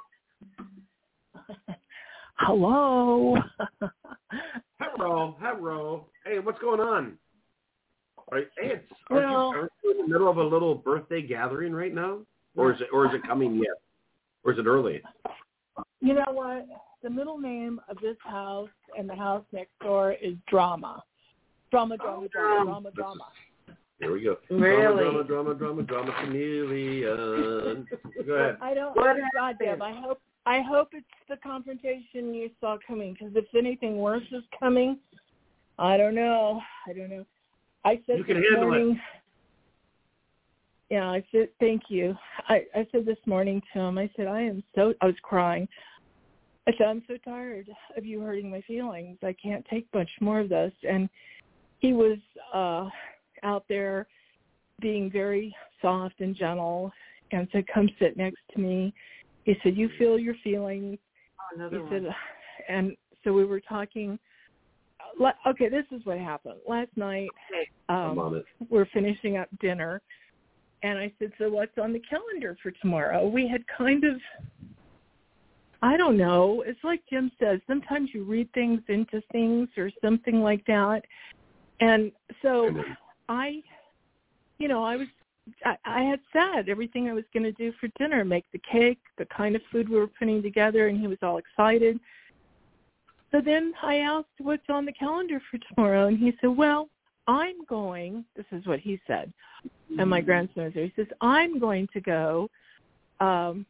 Hello. Hello, hello. Hey, what's going on? Are, hey, it's, well, aren't, you, aren't you in the middle of a little birthday gathering right now? Or is it or is it coming yet? Or is it early? You know what? The middle name of this house and the house next door is Drama. Drama, drama, drama, drama, drama. Here we go. Really? Drama, drama, drama, drama, drama, chameleon. Go ahead. I don't. What God, Deb, I hope. I hope it's the confrontation you saw coming. Because if anything worse is coming, I don't know. I don't know. I said You can this handle morning. it. Yeah, I said thank you. I, I said this morning to him. I said I am so. I was crying. I said I'm so tired of you hurting my feelings. I can't take much more of this. And he was uh, out there being very soft and gentle, and said, "Come sit next to me." He said, "You feel your feelings." Oh, another he one. said, and so we were talking. Okay, this is what happened. Last night, I'm on um, it. we're finishing up dinner, and I said, "So what's on the calendar for tomorrow?" We had kind of, I don't know, it's like Jim says, sometimes you read things into things or something like that. And so I, you know, I was, I, I had said everything I was going to do for dinner, make the cake, the kind of food we were putting together, and he was all excited. So then I asked what's on the calendar for tomorrow, and he said, well, I'm going, this is what he said, and my grandson was there. He says, I'm going to go um,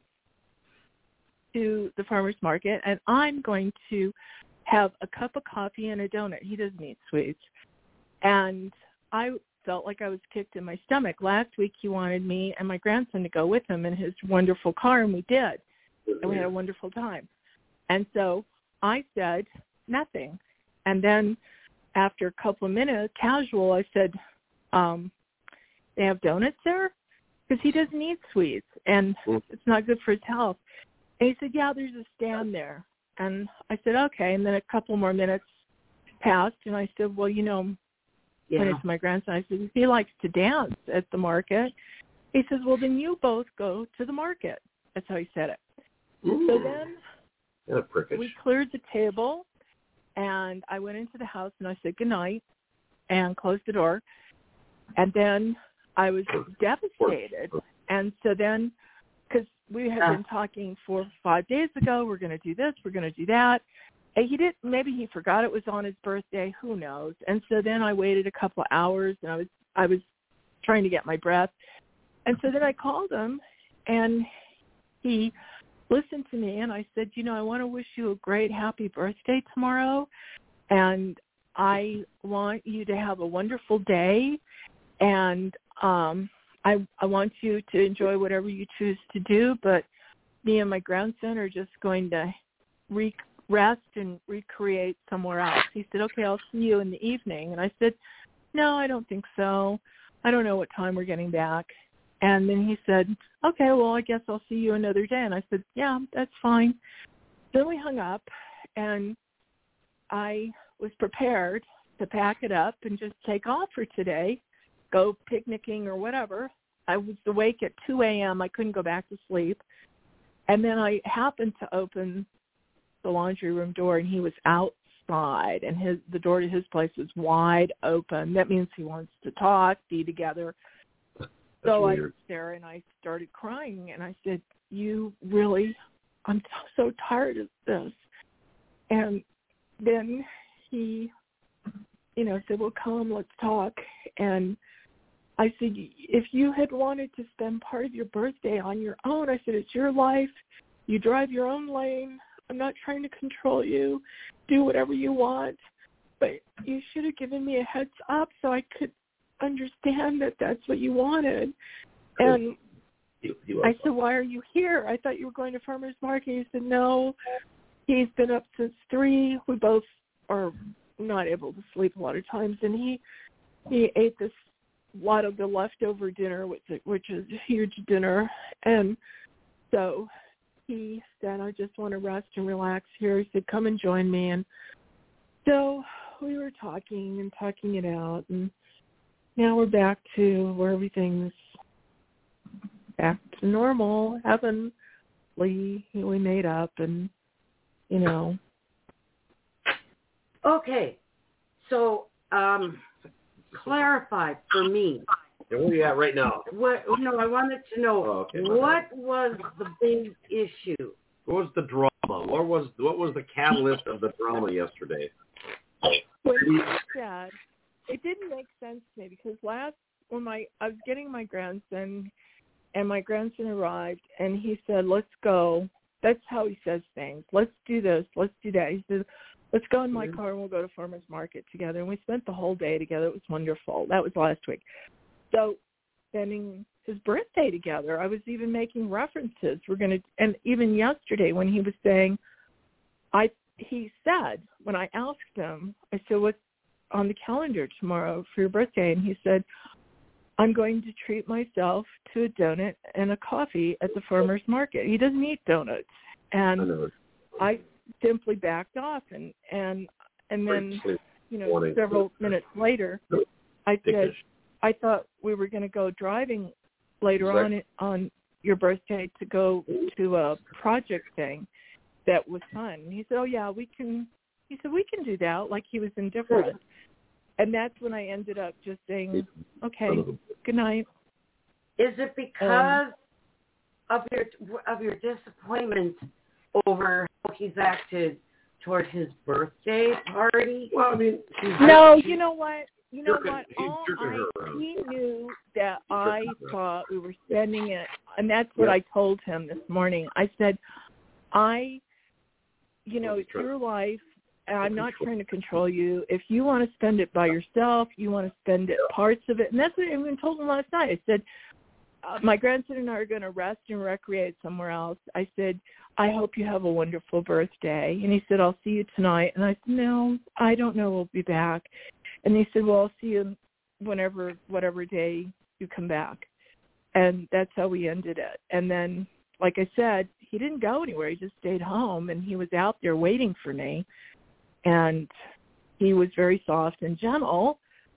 to the farmer's market, and I'm going to have a cup of coffee and a donut. He doesn't eat sweets. And I felt like I was kicked in my stomach. Last week he wanted me and my grandson to go with him in his wonderful car, and we did. And we had a wonderful time. And so I said nothing. And then after a couple of minutes, casual, I said, um, they have donuts there? Because he doesn't eat sweets, and it's not good for his health. And he said, yeah, there's a stand there. And I said, okay. And then a couple more minutes passed, and I said, well, you know, Yeah. when it's my grandson, I said, he likes to dance at the market. He says, well, then you both go to the market. That's how he said it. Ooh. So then Yeah, prickish. we cleared the table, and I went into the house, and I said goodnight and closed the door. And then I was devastated. And so then, because we had been talking four or five days ago. We're going to do this. We're going to do that. And he did. Maybe he forgot it was on his birthday. Who knows? And so then I waited a couple of hours, and I was I was trying to get my breath. And so then I called him, and he listened to me, and I said, you know, I want to wish you a great, happy birthday tomorrow, and I want you to have a wonderful day, and um, I I want you to enjoy whatever you choose to do, but me and my grandson are just going to re- rest and recreate somewhere else. He said, okay, I'll see you in the evening. And I said, no, I don't think so. I don't know what time we're getting back. And then he said, okay, well, I guess I'll see you another day. And I said, yeah, that's fine. Then we hung up, and I was prepared to pack it up and just take off for today, go picnicking or whatever. I was awake at two a.m. I couldn't go back to sleep. And then I happened to open the laundry room door, and he was outside, and his the door to his place was wide open. That means he wants to talk, be together. That's so weird. I was there, and I started crying, and I said, you really, I'm so tired of this. And then he, you know, said, well, come, let's talk. And I said, if you had wanted to spend part of your birthday on your own, I said, it's your life. You drive your own lane. I'm not trying to control you. Do whatever you want. But you should have given me a heads up so I could understand that that's what you wanted. And he, he I said, why are you here? I thought you were going to farmer's market. He said, no. He's been up since three. We both are not able to sleep a lot of times. And he he ate this lot of the leftover dinner, which, which is a huge dinner. And so he said, I just want to rest and relax here. He said, come and join me. And so we were talking and talking it out. And now we're back to where everything's back to normal. Heavenly, we made up, and, you know. Okay. So, um, clarify for me. And where are you at right now? What? No, I wanted to know Oh, okay, what was the big issue. What was the drama? What was what was the catalyst of the drama yesterday? When he said, it didn't make sense to me because last when my I was getting my grandson, and my grandson arrived, and he said, "Let's go." That's how he says things. Let's do this. Let's do that. He said, let's go in my car and we'll go to farmer's market together. And we spent the whole day together. It was wonderful. That was last week. So spending his birthday together, I was even making references. We're going to, and even yesterday when he was saying, I, he said, when I asked him, I said, what's on the calendar tomorrow for your birthday? And he said, I'm going to treat myself to a donut and a coffee at the farmer's market. He doesn't eat donuts. And I simply backed off. And, and, and then, you know, several minutes later, I said, I thought we were going to go driving later on on your birthday to go to a project thing that was fun. And he said, oh, yeah, we can. He said, we can do that, like he was indifferent. And that's when I ended up just saying, okay, good night. Is it because um, of your of your disappointment over how he's acted toward his birthday party? Well, I mean, no, you know what? You know what? All I, he knew that I thought we were spending it, and that's what I told him this morning. I said, I, you know, it's your life. I'm not trying to control you. If you want to spend it by yourself, you want to spend it parts of it. And that's what I even told him last night. I said, uh, my grandson and I are going to rest and recreate somewhere else. I said, I hope you have a wonderful birthday. And he said, I'll see you tonight. And I said, no, I don't know. We'll be back. And he said, well, I'll see you whenever, whatever day you come back. And that's how we ended it. And then, like I said, he didn't go anywhere. He just stayed home, and he was out there waiting for me. And he was very soft and gentle,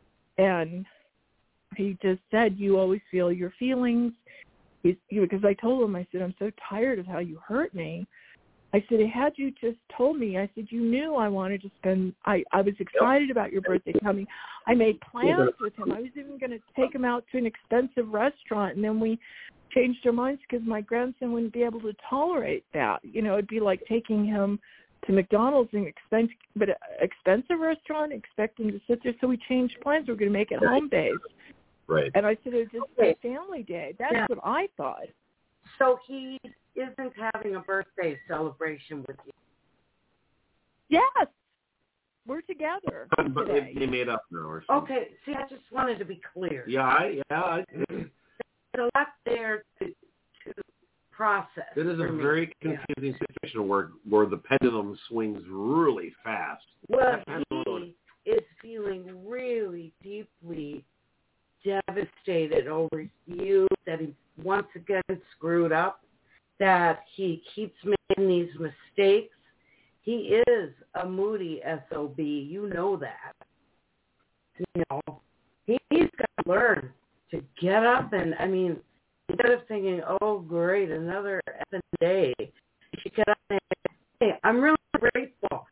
and he just said, you always feel your feelings. He's, he, because I told him, I said, I'm so tired of how you hurt me. I said, had you just told me, I said, you knew I wanted to spend, I, I was excited about your birthday coming. I made plans with him. I was even going to take him out to an expensive restaurant, and then we changed our minds because my grandson wouldn't be able to tolerate that. You know, it'd be like taking him to McDonald's, an expensive, but an expensive restaurant, expect him to sit there. So we changed plans. We're going to make it home-based. Right. And I said, it was just a family day. That's yeah. what I thought. So he isn't having a birthday celebration with you? Yes. We're together But today. they made up now or something. Okay. See, I just wanted to be clear. Yeah, I, yeah. I, There's a lot there to, to process. It is a very confusing yeah. situation where where the pendulum swings really fast. Well, he is feeling really deeply devastated over you, that he once again screwed up, that he keeps making these mistakes. He is a moody S O B. You know that. You know, he, he's got to learn to get up and, I mean, instead of thinking, oh, great, another effing day, you should get up and say, hey, I'm really grateful.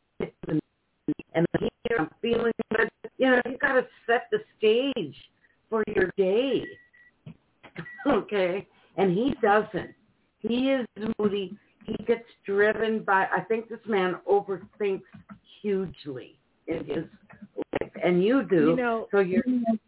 And here I'm feeling good. You know, you got to set the stage for your day. Okay? And he doesn't. He is moody. He gets driven by, I think this man overthinks hugely in his life. And you do. You know, so you're,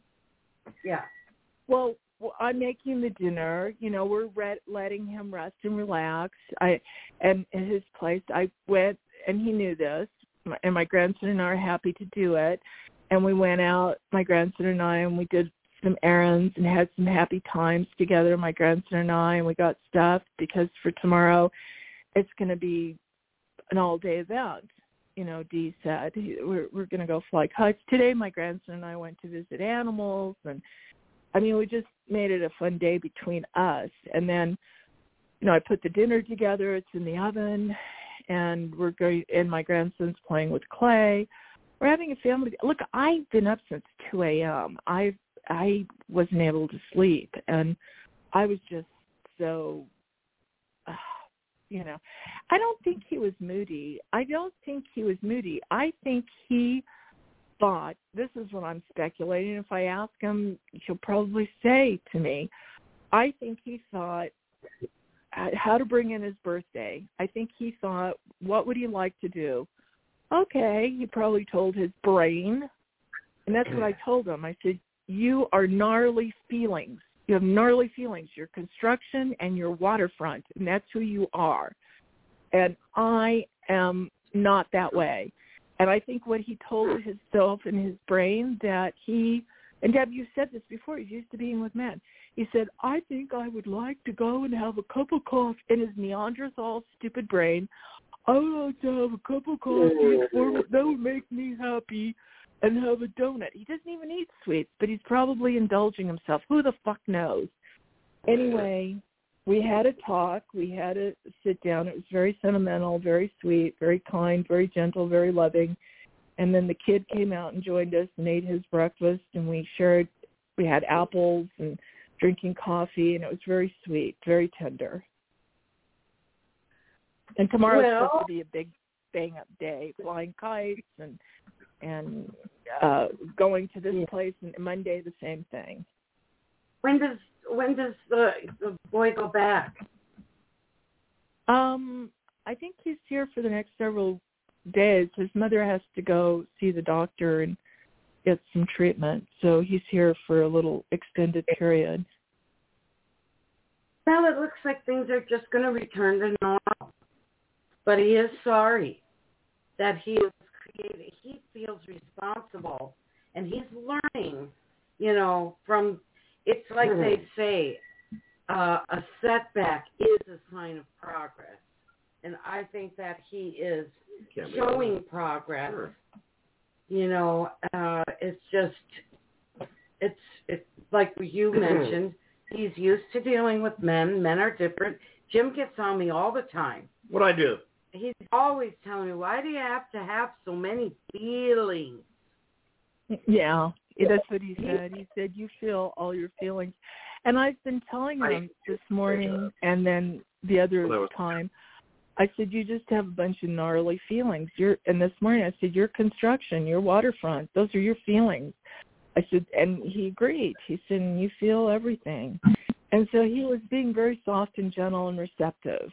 yeah. Well, well, I'm making the dinner. You know, we're re- letting him rest and relax. I, and at his place, I went, and he knew this, and my grandson and I are happy to do it. And we went out, my grandson and I, and we did some errands and had some happy times together, my grandson and I, and we got stuff because for tomorrow it's going to be an all-day event. You know, Dee said, we're, we're going to go fly kites. Today my grandson and I went to visit animals, and, I mean, we just made it a fun day between us. And then, you know, I put the dinner together. It's in the oven, and we're going, and my grandson's playing with clay. We're having a family. Look, I've been up since two a.m. I've I wasn't able to sleep, and I was just so, uh, you know, I don't think he was moody. I don't think he was moody. I think he thought, this is what I'm speculating. If I ask him, he'll probably say to me, I think he thought how to bring in his birthday. I think he thought, what would he like to do? Okay, he probably told his brain, and that's what I told him. I said, you are gnarly feelings. You have gnarly feelings. You're construction and you're waterfront, and that's who you are. And I am not that way. And I think what he told himself in his brain that he, and Deb, you said this before, he's used to being with men. He said, I think I would like to go and have a cup of coffee in his Neanderthal stupid brain. I would like to have a cup of coffee. For, that would make me happy. And have a donut. He doesn't even eat sweets, but he's probably indulging himself. Who the fuck knows? Anyway, we had a talk. We had a sit down. It was very sentimental, very sweet, very kind, very gentle, very loving. And then the kid came out and joined us and ate his breakfast, and we shared, we had apples and drinking coffee, and it was very sweet, very tender. And tomorrow's well, supposed to be a big bang-up day, flying kites and and uh, going to this place, and Monday the same thing. When does when does the, the boy go back? Um, I think he's here for the next several days. His mother has to go see the doctor and get some treatment, so he's here for a little extended period. Well, it looks like things are just going to return to normal, but he is sorry that he is created. He feels responsible, and he's learning, you know, from, it's like mm-hmm. they say, uh, a setback is a sign of progress. And I think that he is Can't showing progress. Sure. You know, uh, it's just, it's, it's like you mentioned, he's used to dealing with men. Men are different. Jim gets on me all the time. What do I do? He's always telling me, why do you have to have so many feelings? Yeah, that's what he said. He said, you feel all your feelings. And I've been telling him this morning and then the other time, I said, you just have a bunch of gnarly feelings. You're, and this morning I said, your construction, your waterfront, those are your feelings. I said, and he agreed. He said, you feel everything. And so he was being very soft and gentle and receptive.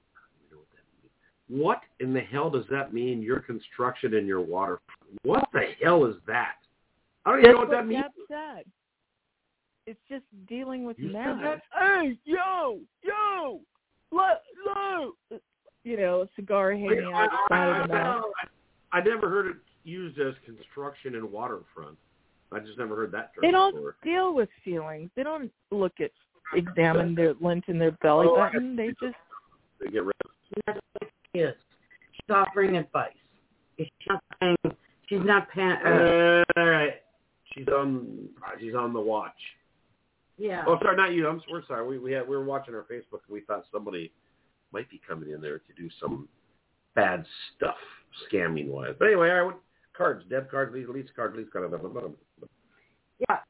What in the hell does that mean, your construction and your waterfront? What the hell is that? I don't even That's know what that what means. Deb said. It's just dealing with You men. said that? Hey, yo, yo, let, let. You know, a cigar hanging out the side of the mouth. I never heard it used as construction and waterfront. I just never heard that term They don't before. deal with feelings. They don't look at, examine their lint in their belly Oh, button. They just. They get rid of it. That's what it is. She's offering advice. She's not saying, she's not pan- uh, All right. She's on. She's on the watch. yeah. Oh, sorry, not you. I'm. We're sorry. We we had we were watching our Facebook and we thought somebody might be coming in there to do some bad stuff, scamming wise. But anyway, all right. Cards, Deb cards, lease, lease card, lease card. Blah, blah, blah, blah. Yeah.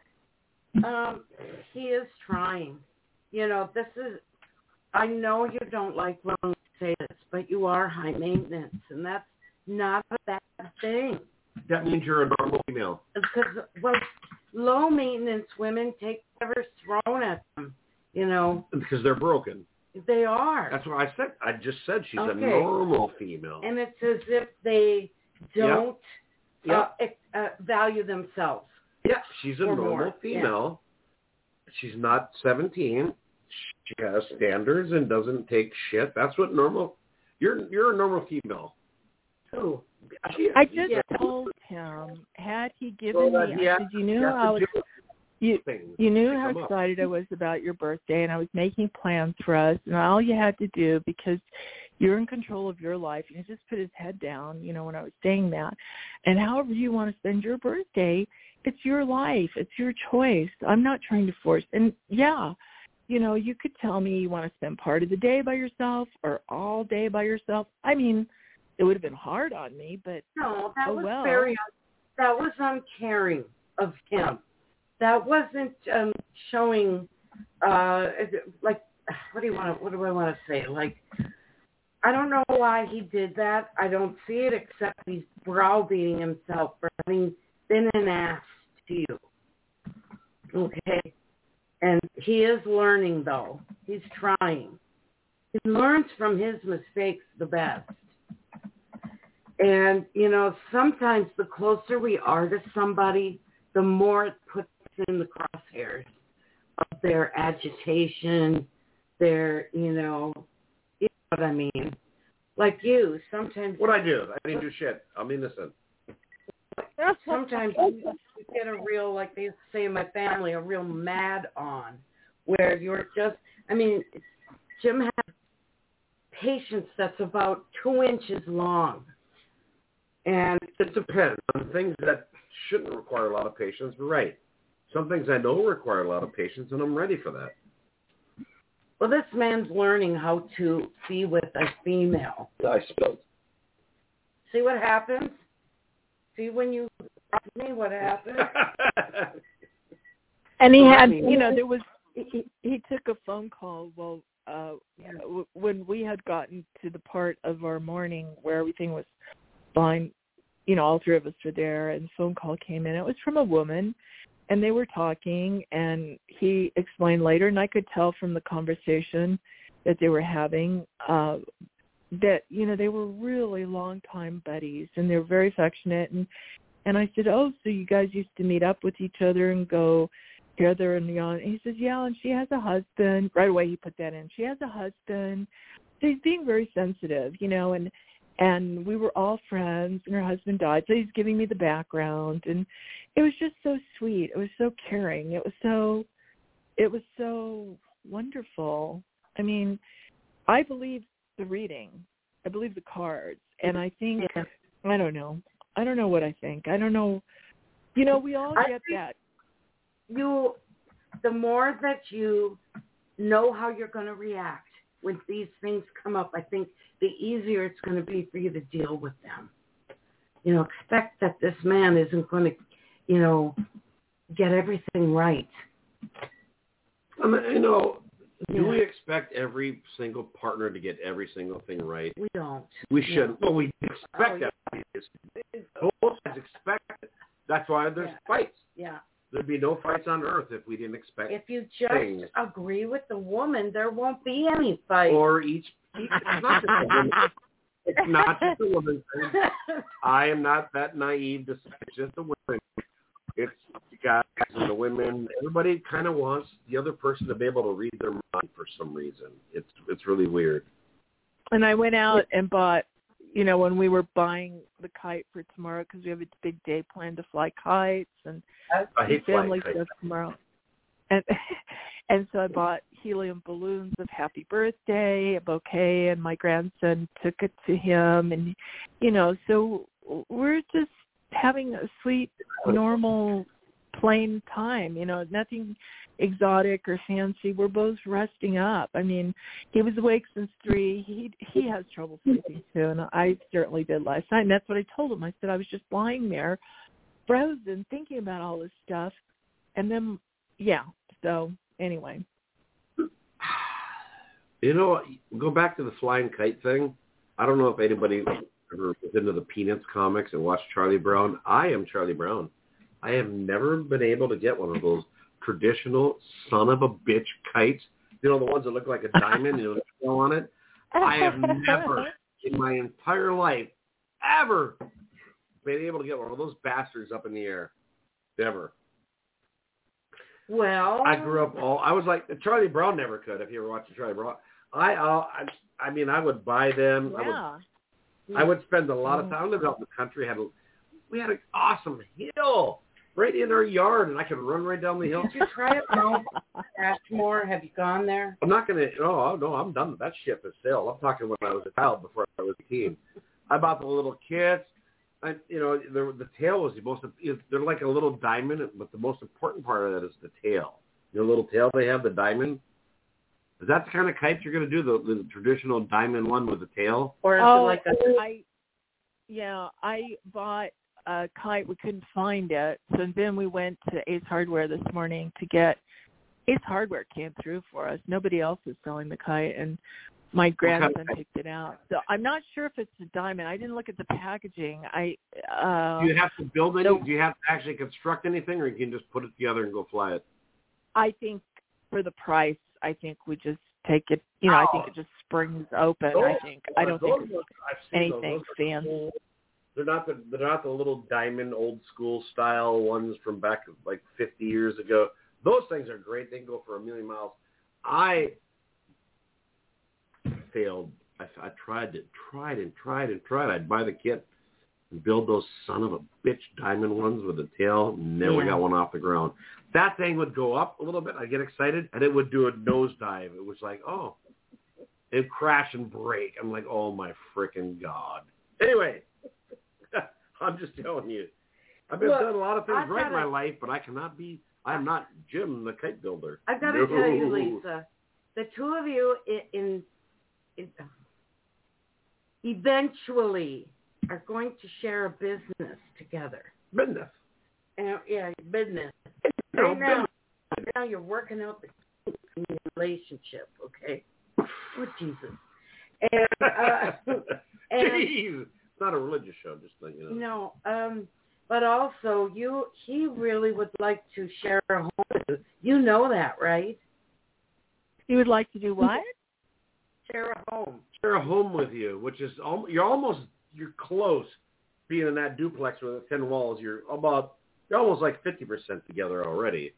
Um, he is trying. You know, this is, I know you don't like when I say this, but you are high maintenance, and that's not a bad thing. That means you're a normal female. Because, well, low maintenance women take whatever's thrown at them, you know. Because they're broken. They are. That's what I said. I just said she's Okay. a normal female. And it's as if they don't Yep. Uh, uh, value themselves. Yeah, she's a Or normal more, female. Yeah. She's not seventeen. She has standards and doesn't take shit. That's what normal. You're you're a normal female. Who? She, I just yeah. told him, had he given So, uh, me, yeah, I said, you knew you have to how do you things you knew to how come up. excited I was about your birthday, and I was making plans for us, and all you had to do, because you're in control of your life, and he just put his head down, you know, when I was saying that. And however you want to spend your birthday, it's your life. It's your choice. I'm not trying to force. And, yeah, you know, you could tell me you want to spend part of the day by yourself or all day by yourself. I mean, it would have been hard on me, but No, that oh, was well. very, that was uncaring of him. That wasn't um, showing, uh, like, what do you want to, what do I want to say? Like, I don't know why he did that. I don't see it except he's browbeating himself for having been an ass to you. Okay? And he is learning, though. He's trying. He learns from his mistakes the best. And, you know, sometimes the closer we are to somebody, the more it puts us in the crosshairs of their agitation, their, you know, you know what I mean. Like you, sometimes... What I do? I didn't do shit. I'm innocent. Sometimes you get a real, like they say in my family, a real mad on, where you're just, I mean, Jim has patience that's about two inches long. And it depends on things that shouldn't require a lot of patience, but right. Some things I know require a lot of patience, and I'm ready for that. Well, this man's learning how to be with a female. I spilled. See what happens? See when you ask me what happens? And he had, you know, there was, he, he took a phone call, well, uh, w- when we had gotten to the part of our morning where everything was fine, you know, all three of us were there, and the phone call came in. It was from a woman, and they were talking, and he explained later, and I could tell from the conversation that they were having uh, that, you know, they were really long-time buddies, and they were very affectionate. And, and I said, oh, so you guys used to meet up with each other and go together and beyond? And he says, yeah, and she has a husband. Right away he put that in. She has a husband. So he's being very sensitive, you know, and And we were all friends, and her husband died. So he's giving me the background, and it was just so sweet. It was so caring. It was so, it was so wonderful. I mean, I believe the reading. I believe the cards, and I think Yeah. I don't know. I don't know what I think. I don't know. You know, we all I get think that. You, the more that you know how you're going to react when these things come up, I think the easier it's going to be for you to deal with them. You know, expect that this man isn't going to, you know, get everything right. I mean, you know, Do we expect every single partner to get every single thing right? We don't. We shouldn't. No. Well, we expect oh, that. Yeah. Both sides expect it. That's why there's yeah. fights. Yeah. There'd be no fights on earth if we didn't expect If you just things. agree with the woman, there won't be any fights. Or each, each it's not just a woman. It's not just a woman thing. I am not that naive to say it's just the women. It's the guys and the women. Everybody kind of wants the other person to be able to read their mind for some reason. It's it's really weird. And I went out and bought, you know, when we were buying the kite for tomorrow, because we have a big day planned to fly kites and I hate family flying stuff kites. tomorrow. And and so I bought helium balloons of happy birthday, a bouquet, and my grandson took it to him. And, you know, so we're just having a sweet, normal, plain time, you know, nothing exotic or fancy. We're both resting up. I mean, he was awake since three. He he has trouble sleeping too, and I certainly did last night. And that's what I told him. I said I was just lying there, frozen, thinking about all this stuff. And then, yeah, so anyway. You know, go back to the flying kite thing. I don't know if anybody ever was into the Peanuts comics and watched Charlie Brown. I am Charlie Brown. I have never been able to get one of those traditional son of a bitch kites. You know, the ones that look like a diamond, you know, the on it. I have never in my entire life ever been able to get one of those bastards up in the air. Never. Well, I grew up all. I was like Charlie Brown never could. If you ever watched Charlie Brown, I, uh, I, I mean, I would buy them. Yeah. I would, I would spend a lot of time. I lived out in the country. Had a, we had an awesome hill right in our yard, and I could run right down the hill. Did you try it, Mount Ashmore? Have you gone there? I'm not gonna. No, no, I'm done. That ship has sailed. I'm talking when I was a child, before I was a teen. I bought the little kits. I, you know, the, the tail was the most. They're like a little diamond, but the most important part of that is the tail. You know, the little tail they have, the diamond. Is that the kind of kites you're going to do? The, the traditional diamond one with the tail? Or is oh, it like a? I, yeah, I bought a kite. We couldn't find it, so then we went to Ace Hardware this morning to get. Ace Hardware came through for us. Nobody else was selling the kite, and my grandson picked it out. So I'm not sure if it's a diamond. I didn't look at the packaging. I uh, Do you have to build any? so, do you have to actually construct anything, or you can just put it together and go fly it? I think for the price, I think we just take it. You know, oh. I think it just springs open. Those, I think. I don't think those, it's anything fancy. Cool. They're not the they're not the little diamond old school style ones from back like fifty years ago. Those things are great. They can go for a million miles. I failed. I, I tried it, tried and tried and tried. I'd buy the kit and build those son of a bitch diamond ones with a tail. Never Yeah. got one off the ground. That thing would go up a little bit. I'd get excited, and it would do a nosedive. It was like, oh, it'd crash and break. I'm like, oh, my freaking God. Anyway, I'm just telling you. I've been Look, done a lot of things I've right in gotta- my life, but I cannot be, I'm not Jim, the kite builder. I've got to No. tell you, Lisa, the two of you in, in, in eventually are going to share a business together. Business. And, yeah, business. No, Right now, business. right now you're working out the kinks in your relationship, okay? Oh, Jesus. And, uh, and Jeez. It's not a religious show, just like, you know. no, um, but also you, he really would like to share a home with you. You know that, right? You would like to do what? Share a home. Share a home with you, which is, al- you're almost, you're close being in that duplex with ten walls. You're about, you're almost like fifty percent together already.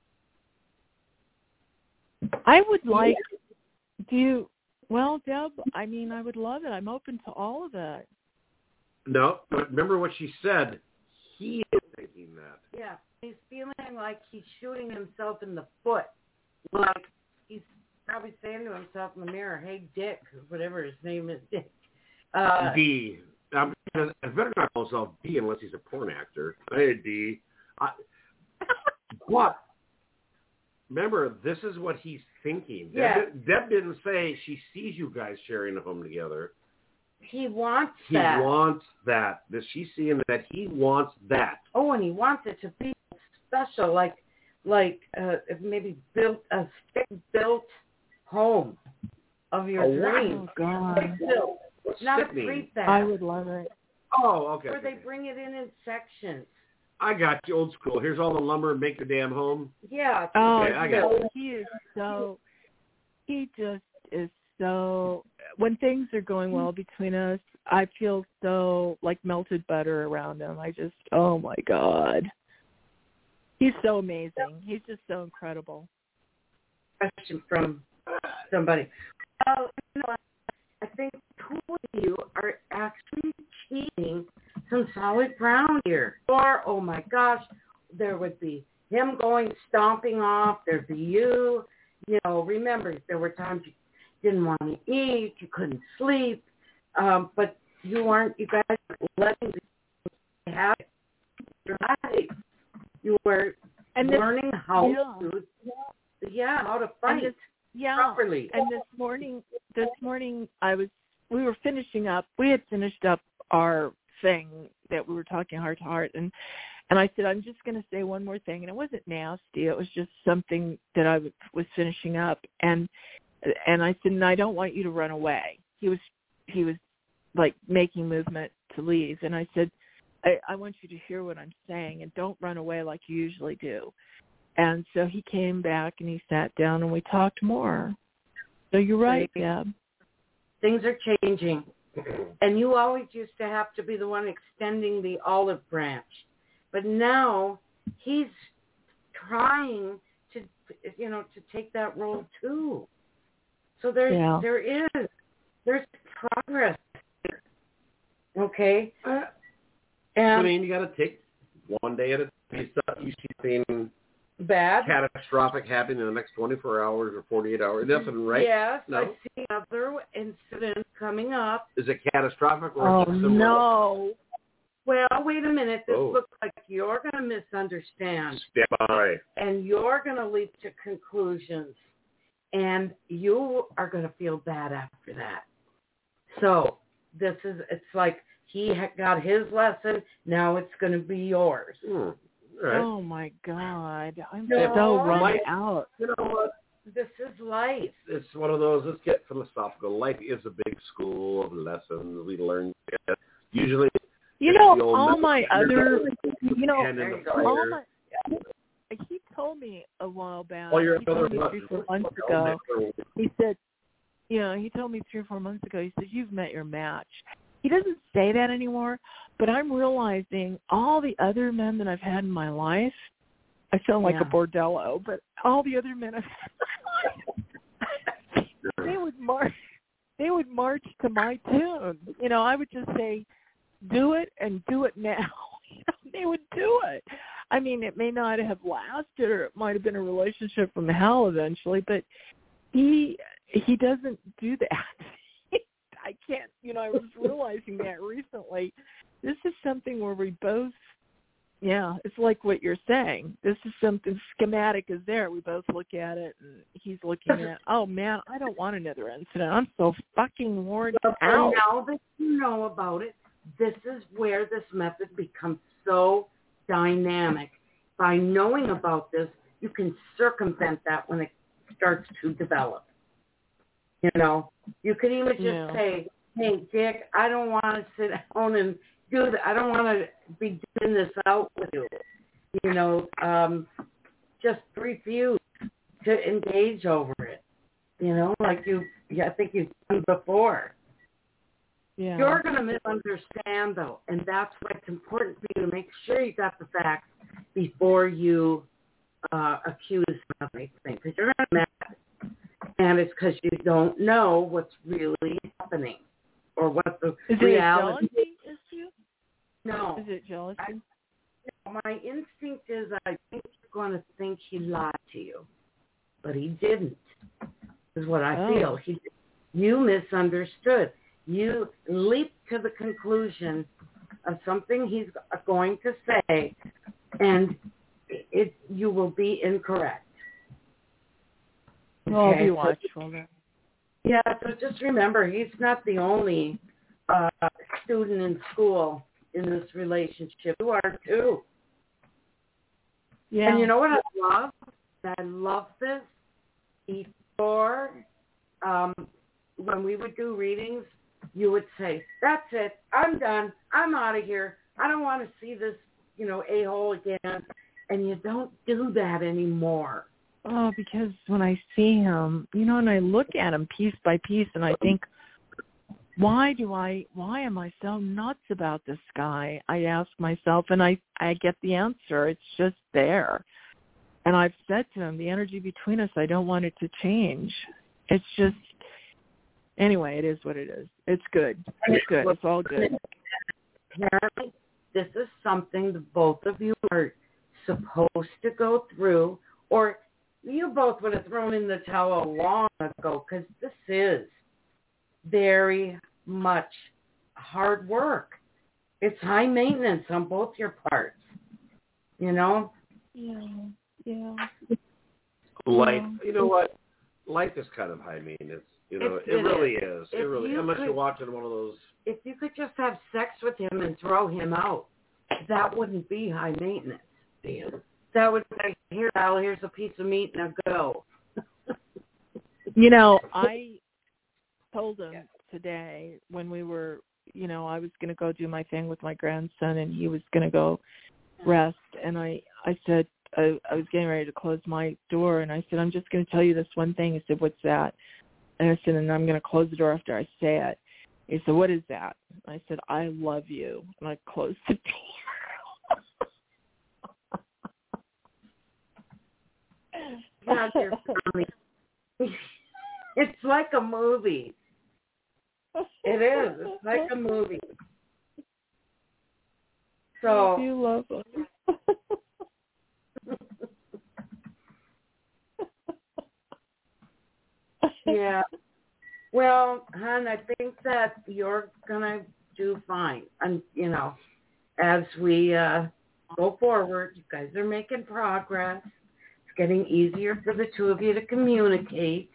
I would like. Do you? Well, Deb, I mean, I would love it. I'm open to all of it. No, but remember what she said. He is thinking that. Yeah, he's feeling like he's shooting himself in the foot. Like he's probably saying to himself in the mirror, hey, Dick, or whatever his name is, Dick. Uh, D. I'm, I better not call himself D unless he's a porn actor. Hey, D. I, but remember, this is what he's thinking. Yeah. Deb, Deb didn't say she sees you guys sharing a home together. he wants He that. wants that. This, she's seeing that he wants that. Oh, and he wants it to be special, like like uh, maybe built a stick built home of your Oh, what? dreams. Oh, God. No, What's not stick a mean? free bag. I would love it. Oh, okay. Where okay, they okay. bring it in in sections. I got you, old school. Here's all the lumber, make your damn home. Yeah. Oh, Okay, I got he, he is so, he just is so, when things are going well between us, I feel so like melted butter around him. I just, oh my God. He's so amazing. He's just so incredible. Question from somebody. Well, you know, I think two of you are actually cheating some solid ground here. Or, oh my gosh, there would be him going stomping off. There'd be you. You know, remember, there were times you didn't want to eat, you couldn't sleep, um, but you weren't, you guys were letting the have your life. You were And this, learning how yeah. to, yeah, how to fight this, yeah. properly. And this morning, this morning, I was, we were finishing up, we had finished up our thing that we were talking heart to heart, and and I said, I'm just going to say one more thing, and it wasn't nasty, it was just something that I was finishing up, and and I said, and I don't want you to run away. He was he was like making movement to leave, and I said, I, I want you to hear what I'm saying, and don't run away like you usually do. And so he came back and he sat down and we talked more. So you're right, Deb. Things are changing. And you always used to have to be the one extending the olive branch. But now he's trying to, you know, to take that role too. So there's, yeah. there is, there's progress here. Okay? Uh, and I mean, you got to take one day at a time. You see something bad. catastrophic happening in the next twenty-four hours or forty-eight hours. Nothing, right? Yes, no? I see other incidents coming up. Is it catastrophic or Oh, is it similar? no. Well, wait a minute. This Oh. looks like you're going to misunderstand. Stand by. And you're going to leap to conclusions. And you are going to feel bad after that. So this is, it's like he had got his lesson. Now it's going to be yours. Hmm. Right. Oh, my God. I'm No, so run life- out. You know what? This is life. It's one of those, let's get philosophical. Life is a big school of lessons we learn. Usually, You it's know, the old all method. my other, you know, Hand in the all fire. my, he told me a while back, All your he told me other three, four months ago, he said, you know, he told me three or four months ago, he said, you've met your match. He doesn't say that anymore, but I'm realizing all the other men that I've had in my life, I sound like Yeah. a bordello, but all the other men I've had in my life, they would march, they would march to my tune. You know, I would just say, do it and do it now. You know, they would do it. I mean, it may not have lasted, or it might have been a relationship from hell eventually, but he he doesn't do that. I can't, you know, I was realizing that recently. This is something where we both, yeah, it's like what you're saying. This is something, schematic is there. We both look at it, and he's looking at, oh, man, I don't want another incident. I'm so fucking worn But out. now that you know about it, this is where this method becomes so dynamic. By knowing about this, you can circumvent that when it starts to develop. You know, you could even just Yeah. say, hey, Dick, I don't want to sit down and do that. I don't want to be doing this out with you. You know, um, just refuse to engage over it. You know, like you, yeah, I think you've done before. Yeah. You're going to misunderstand, though, and that's why it's important for you to make sure you got the facts before you uh, accuse somebody, because you're going to be mad, and it's because you don't know what's really happening or what the Is reality it a jealousy issue? No. Is it jealousy? I, my instinct is I think you're going to think he lied to you, but he didn't, is what I Oh. feel. He, you misunderstood. You leap to the conclusion of something he's going to say, and it you will be incorrect. Well, I'll Okay, be so- watchful then. Yeah, so just remember, he's not the only uh, student in school in this relationship. You are too. Yeah. And you know what I love? I love this. Before um, when we would do readings, you would say, that's it, I'm done, I'm out of here, I don't want to see this, you know, a-hole again, and you don't do that anymore. Oh, because when I see him, you know, and I look at him piece by piece, and I think, why do I, why am I so nuts about this guy? I ask myself, and I, I get the answer. It's just there. And I've said to him, the energy between us, I don't want it to change. It's just, anyway, it is what it is. It's good. It's good. It's all good. Apparently, this is something the both of you are supposed to go through, or you both would have thrown in the towel long ago, because this is very much hard work. It's high maintenance on both your parts, you know? Yeah, yeah. Life, yeah. you know what? Life is kind of high maintenance. You know, It, it, it really is. is. It If really, you unless could, you're watching one of those. If you could just have sex with him and throw him out, that wouldn't be high maintenance. Damn. That would be, here, Al, here's a piece of meat, now go. You know, I told him today when we were, you know, I was going to go do my thing with my grandson and he was going to go rest. And I, I said, I, I was getting ready to close my door. And I said, I'm just going to tell you this one thing. He said, what's that? And I said, and I'm going to close the door after I say it. He said, what is that? I said, I love you. And I closed the door. God, you're funny. It's like a movie. It is. It's like a movie. So you love him. Yeah. Well, hon, I think that you're gonna do fine. And you know, as we uh, go forward, you guys are making progress. It's getting easier for the two of you to communicate.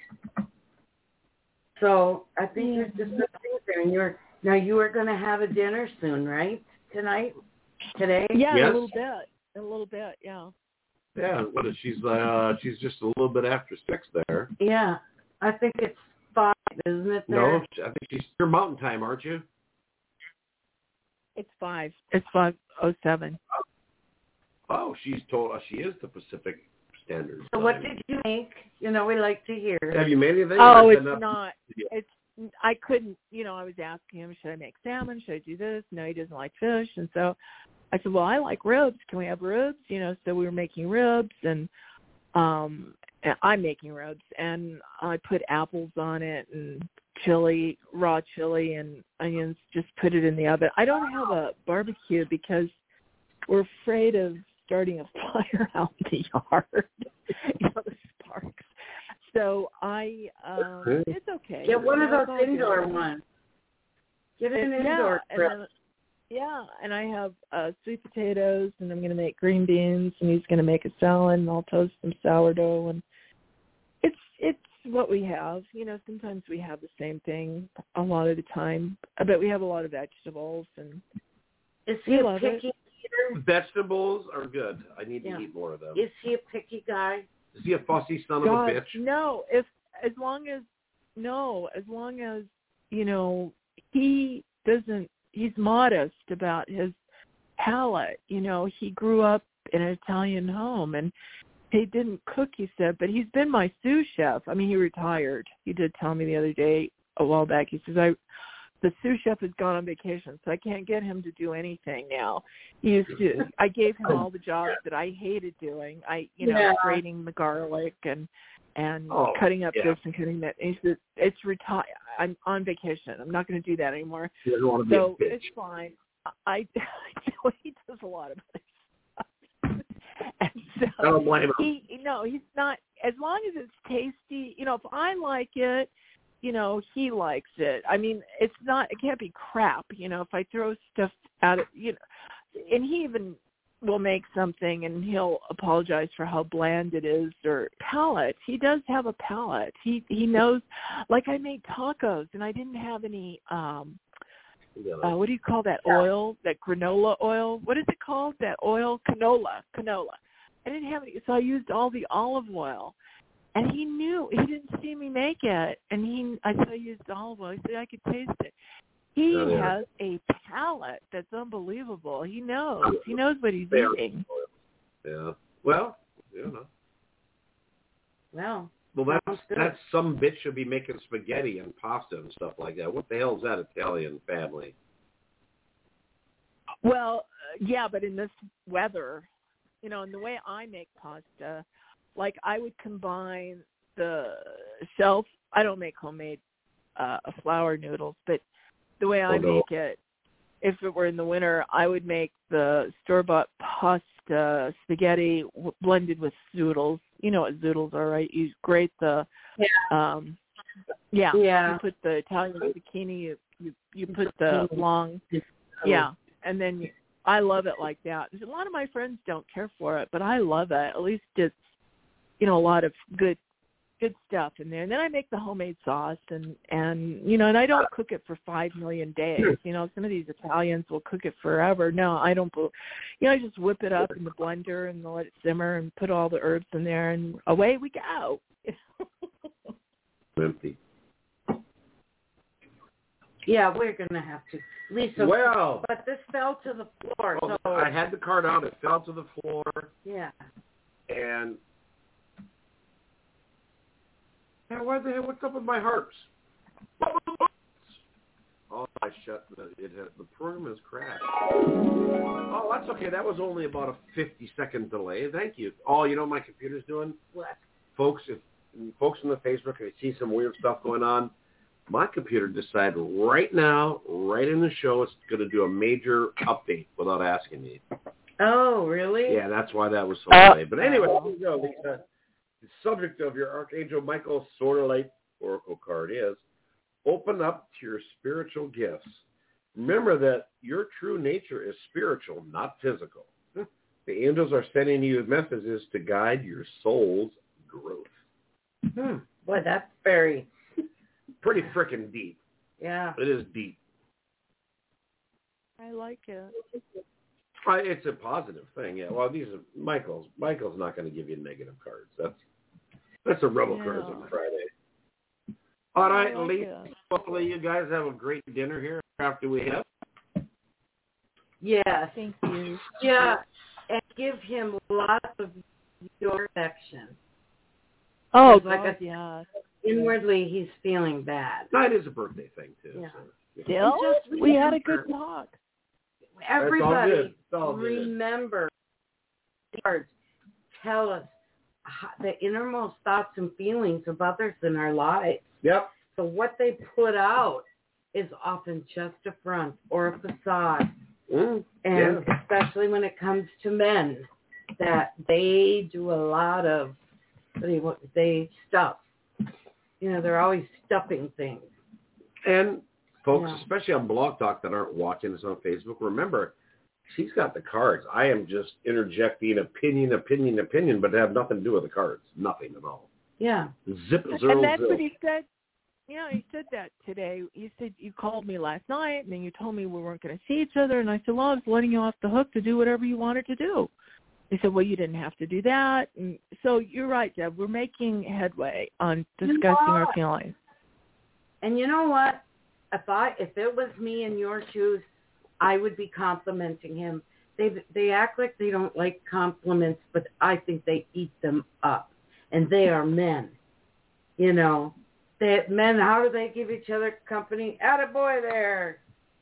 So I think Yeah. there's just some things there. And you're now you are going to have a dinner soon, right? Tonight, today. Yeah, Yes. a little bit, a little bit, yeah. Yeah, what is she's uh she's just a little bit after six there. Yeah, I think it's five, isn't it? There? No, I think she's your mountain time, aren't you? It's five. It's five oh seven. Oh, she's told us she is the Pacific Standard. So what Time. did you make? You know, we like to hear. Have you made anything? Oh, Or it's not? not. Yeah. It's. I couldn't. You know, I was asking him, should I make salmon? Should I do this? No, he doesn't like fish, and so I said, well, I like ribs. Can we have ribs? You know, so we were making ribs, and um, and I'm making ribs, and I put apples on it and chili, raw chili, and onions. Just put it in the oven. I don't have a barbecue because we're afraid of starting a fire out in the yard. You know, the sparks. So I, um, it's okay. Get one of You know, those it's all indoor good. ones. Get an And, indoor yeah, grill. and then, yeah, and I have uh, sweet potatoes, and I'm going to make green beans, and he's going to make a salad, and I'll toast some sourdough, and it's it's what we have. You know, sometimes we have the same thing a lot of the time, but we have a lot of vegetables, and Is we he a love picky it. eater? Vegetables are good. I need Yeah. to eat more of them. Is he a picky guy? Is he a fussy son God, of a bitch? no, if as long as no, as long as you know he doesn't. He's modest about his palate. You know, he grew up in an Italian home, and he didn't cook, he said, but he's been my sous chef. I mean, he retired. He did tell me the other day, a while back, he says, I, the sous chef has gone on vacation, so I can't get him to do anything now. He used to, I gave him all the jobs that I hated doing. I, you know, Yeah. grating the garlic and, and Oh, cutting up yeah. this and cutting that. And he said, it's retired. I'm on vacation. I'm not going to do that anymore. He doesn't want to be So a bitch. it's fine. I, I he does a lot of other stuff. And so I don't blame him. he, no, he's not. As long as it's tasty, you know. If I like it, you know, he likes it. I mean, it's not. It can't be crap, you know. If I throw stuff out of, you know, and he even will make something and he'll apologize for how bland it is or palate. He does have a palate. He he knows. Like I made tacos and I didn't have any. um Uh, what do you call that oil? That granola oil? What is it called? That oil? Canola. Canola. I didn't have any, so I used all the olive oil. And he knew. He didn't see me make it. And he, I said, I used olive oil. He said, I could taste it. He Oh, yeah. has a palate that's unbelievable. He knows. He knows what he's Yeah. eating. Yeah. Well, you know. Well, Well, that's, that's some bitch should be making spaghetti and pasta and stuff like that. What the hell is that Italian family? Well, uh, yeah, but in this weather, you know, and the way I make pasta, like I would combine the self, I don't make homemade uh, flour noodles, but the way I Oh, no. make it, if it were in the winter, I would make the store-bought pasta spaghetti w- blended with zoodles. You know what zoodles are, right? You grate the, Yeah. um, yeah, Yeah. you put the Italian zucchini, you, you, you put the long, yeah, and then you, I love it like that. A lot of my friends don't care for it, but I love it. At least it's, you know, a lot of good good stuff in there. And then I make the homemade sauce and, and you know, and I don't cook it for five million days. You know, some of these Italians will cook it forever. No, I don't. You know, I just whip it up in the blender and let it simmer and put all the herbs in there and away we go. Empty. Yeah, we're going to have to. Lisa, Well, but this fell to the floor. well, so I had the card out. It fell to the floor. Yeah. And now, why the hell? What's up with my harps? Oh, I shut the. It had, the program has crashed. Oh, that's okay. That was only about a fifty-second delay. Thank you. Oh, you know what my computer's doing, What? folks. If folks on the Facebook, if you see some weird stuff going on, my computer decided right now, right in the show, it's going to do a major update without asking me. Oh, really? Yeah, that's why that was so Uh, delayed. But anyway, here you go, Lisa. The subject of your Archangel Michael Sword of Light Oracle card is open up to your spiritual gifts. Remember that your true nature is spiritual, not physical. The angels are sending you messages to guide your soul's growth. Hmm. Boy, that's very... Pretty freaking deep. Yeah. It is deep. I like it. Uh, It's a positive thing, yeah. Well, these are Michael's. Michael's not going to give you negative cards. That's that's a rebel Yeah. cards on Friday. All right, I like Lee. it. Hopefully you guys have a great dinner here after we have. Yes. Thank you. Yeah. And give him lots of your affection. Oh, Like God, a- yeah. Inwardly, he's feeling bad. No, it is a birthday thing, too. Yeah. So. Still, Just we had a remember- good talk. Everybody, good. It's all good. remember, cards tell us how, the innermost thoughts and feelings of others in our lives. Yep. So what they put out is often just a front or a facade. Mm, And yeah. especially when it comes to men, that they do a lot of, what do you want, they stuff. You know, they're always stuffing things. And folks, Yeah. especially on Blog Talk that aren't watching us on Facebook, remember, she's got the cards. I am just interjecting opinion, opinion, opinion, but they have nothing to do with the cards. Nothing at all. Yeah. Zip, zero, And that's zero. what he said. Yeah, he said that today. You said you called me last night, and then you told me we weren't going to see each other. And I said, well, I was letting you off the hook to do whatever you wanted to do. He said, well, you didn't have to do that. And so you're right, Deb. We're making headway on discussing You our are. feelings. And you know what? If I if it was me in your shoes, I would be complimenting him. They they act like they don't like compliments, but I think they eat them up. And they are men. You know, they men. How do they give each other company? Attaboy there.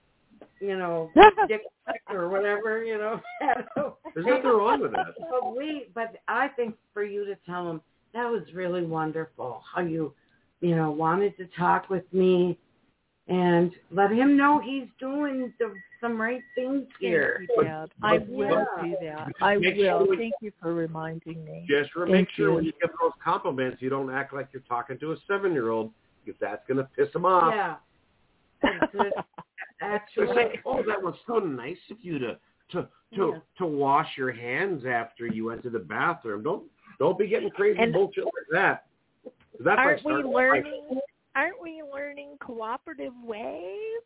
You know, dick or whatever. You know. There's nothing wrong with that. But we, but I think for you to tell him that was really wonderful. How you, you know, wanted to talk with me, and let him know he's doing the, some right things here. Thank you, Deb. I But- will yeah. do that. I Make will. sure- Thank you for reminding me. Just make Thank sure you. when you give those compliments, you don't act like you're talking to a seven-year-old, because that's going to piss them off. Yeah. It's a- They're Actually, saying, oh, that was so nice of you to to to, Yeah. to wash your hands after you went to the bathroom. Don't don't be getting crazy And bullshit like that. That's Aren't like we starting- learning? Aren't we learning cooperative ways?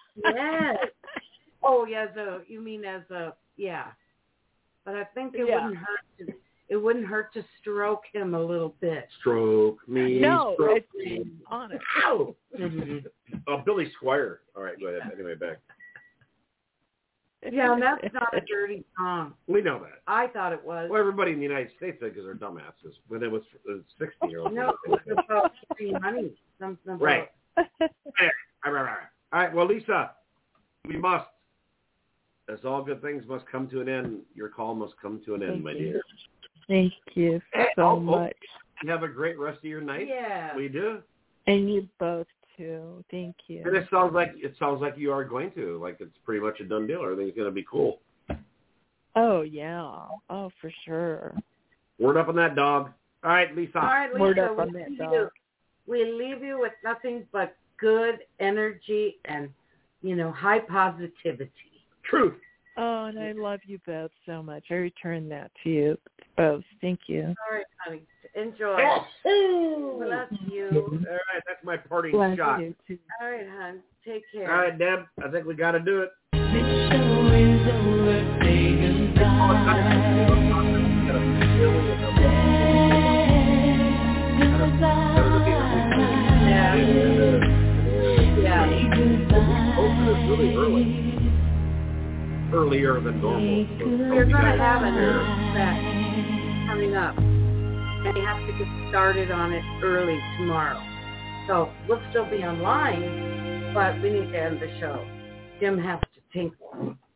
yes. Oh, yeah. So you mean as a yeah? But I think it Yeah. wouldn't hurt to it wouldn't hurt to stroke him a little bit. Stroke me. No, stroke it's me. honest. Ow! Oh, Billy Squire. All right, go ahead. Anyway, back. Yeah, and that's not a dirty song. We know that. I thought it was. Well, everybody in the United States thinks they're dumbasses when it was sixty-year-olds. No, it's about free money. Something about... Right. All right, well, Lisa, we must. As all good things must come to an end, your call must come to an end, Thank my you. dear. Thank you so oh, oh, much. You have a great rest of your night. Yeah. We do. And you both too. Thank you. And it sounds like it sounds like you are going to. Like it's pretty much a done deal. Everything's going to be cool. Oh yeah. Oh for sure. Word up on that dog. All right, Lisa. All right, Lisa. Word up we on that leave dog. you- We leave you with nothing but good energy and, you know, high positivity. Truth. Oh, and I love you both so much. I return that to you both. Thank you. All right, honey. Enjoy. Bless you. All right, that's my parting Bless shot. you too. All right, hon. Take care. All right, Deb. I think we got to do it. Yeah. Yeah. It's really early. Earlier than normal. So You're you going to guys have an prepare. set coming up. And you have to get started on it early tomorrow. So we'll still be online, but we need to end the show. Jim has to take one.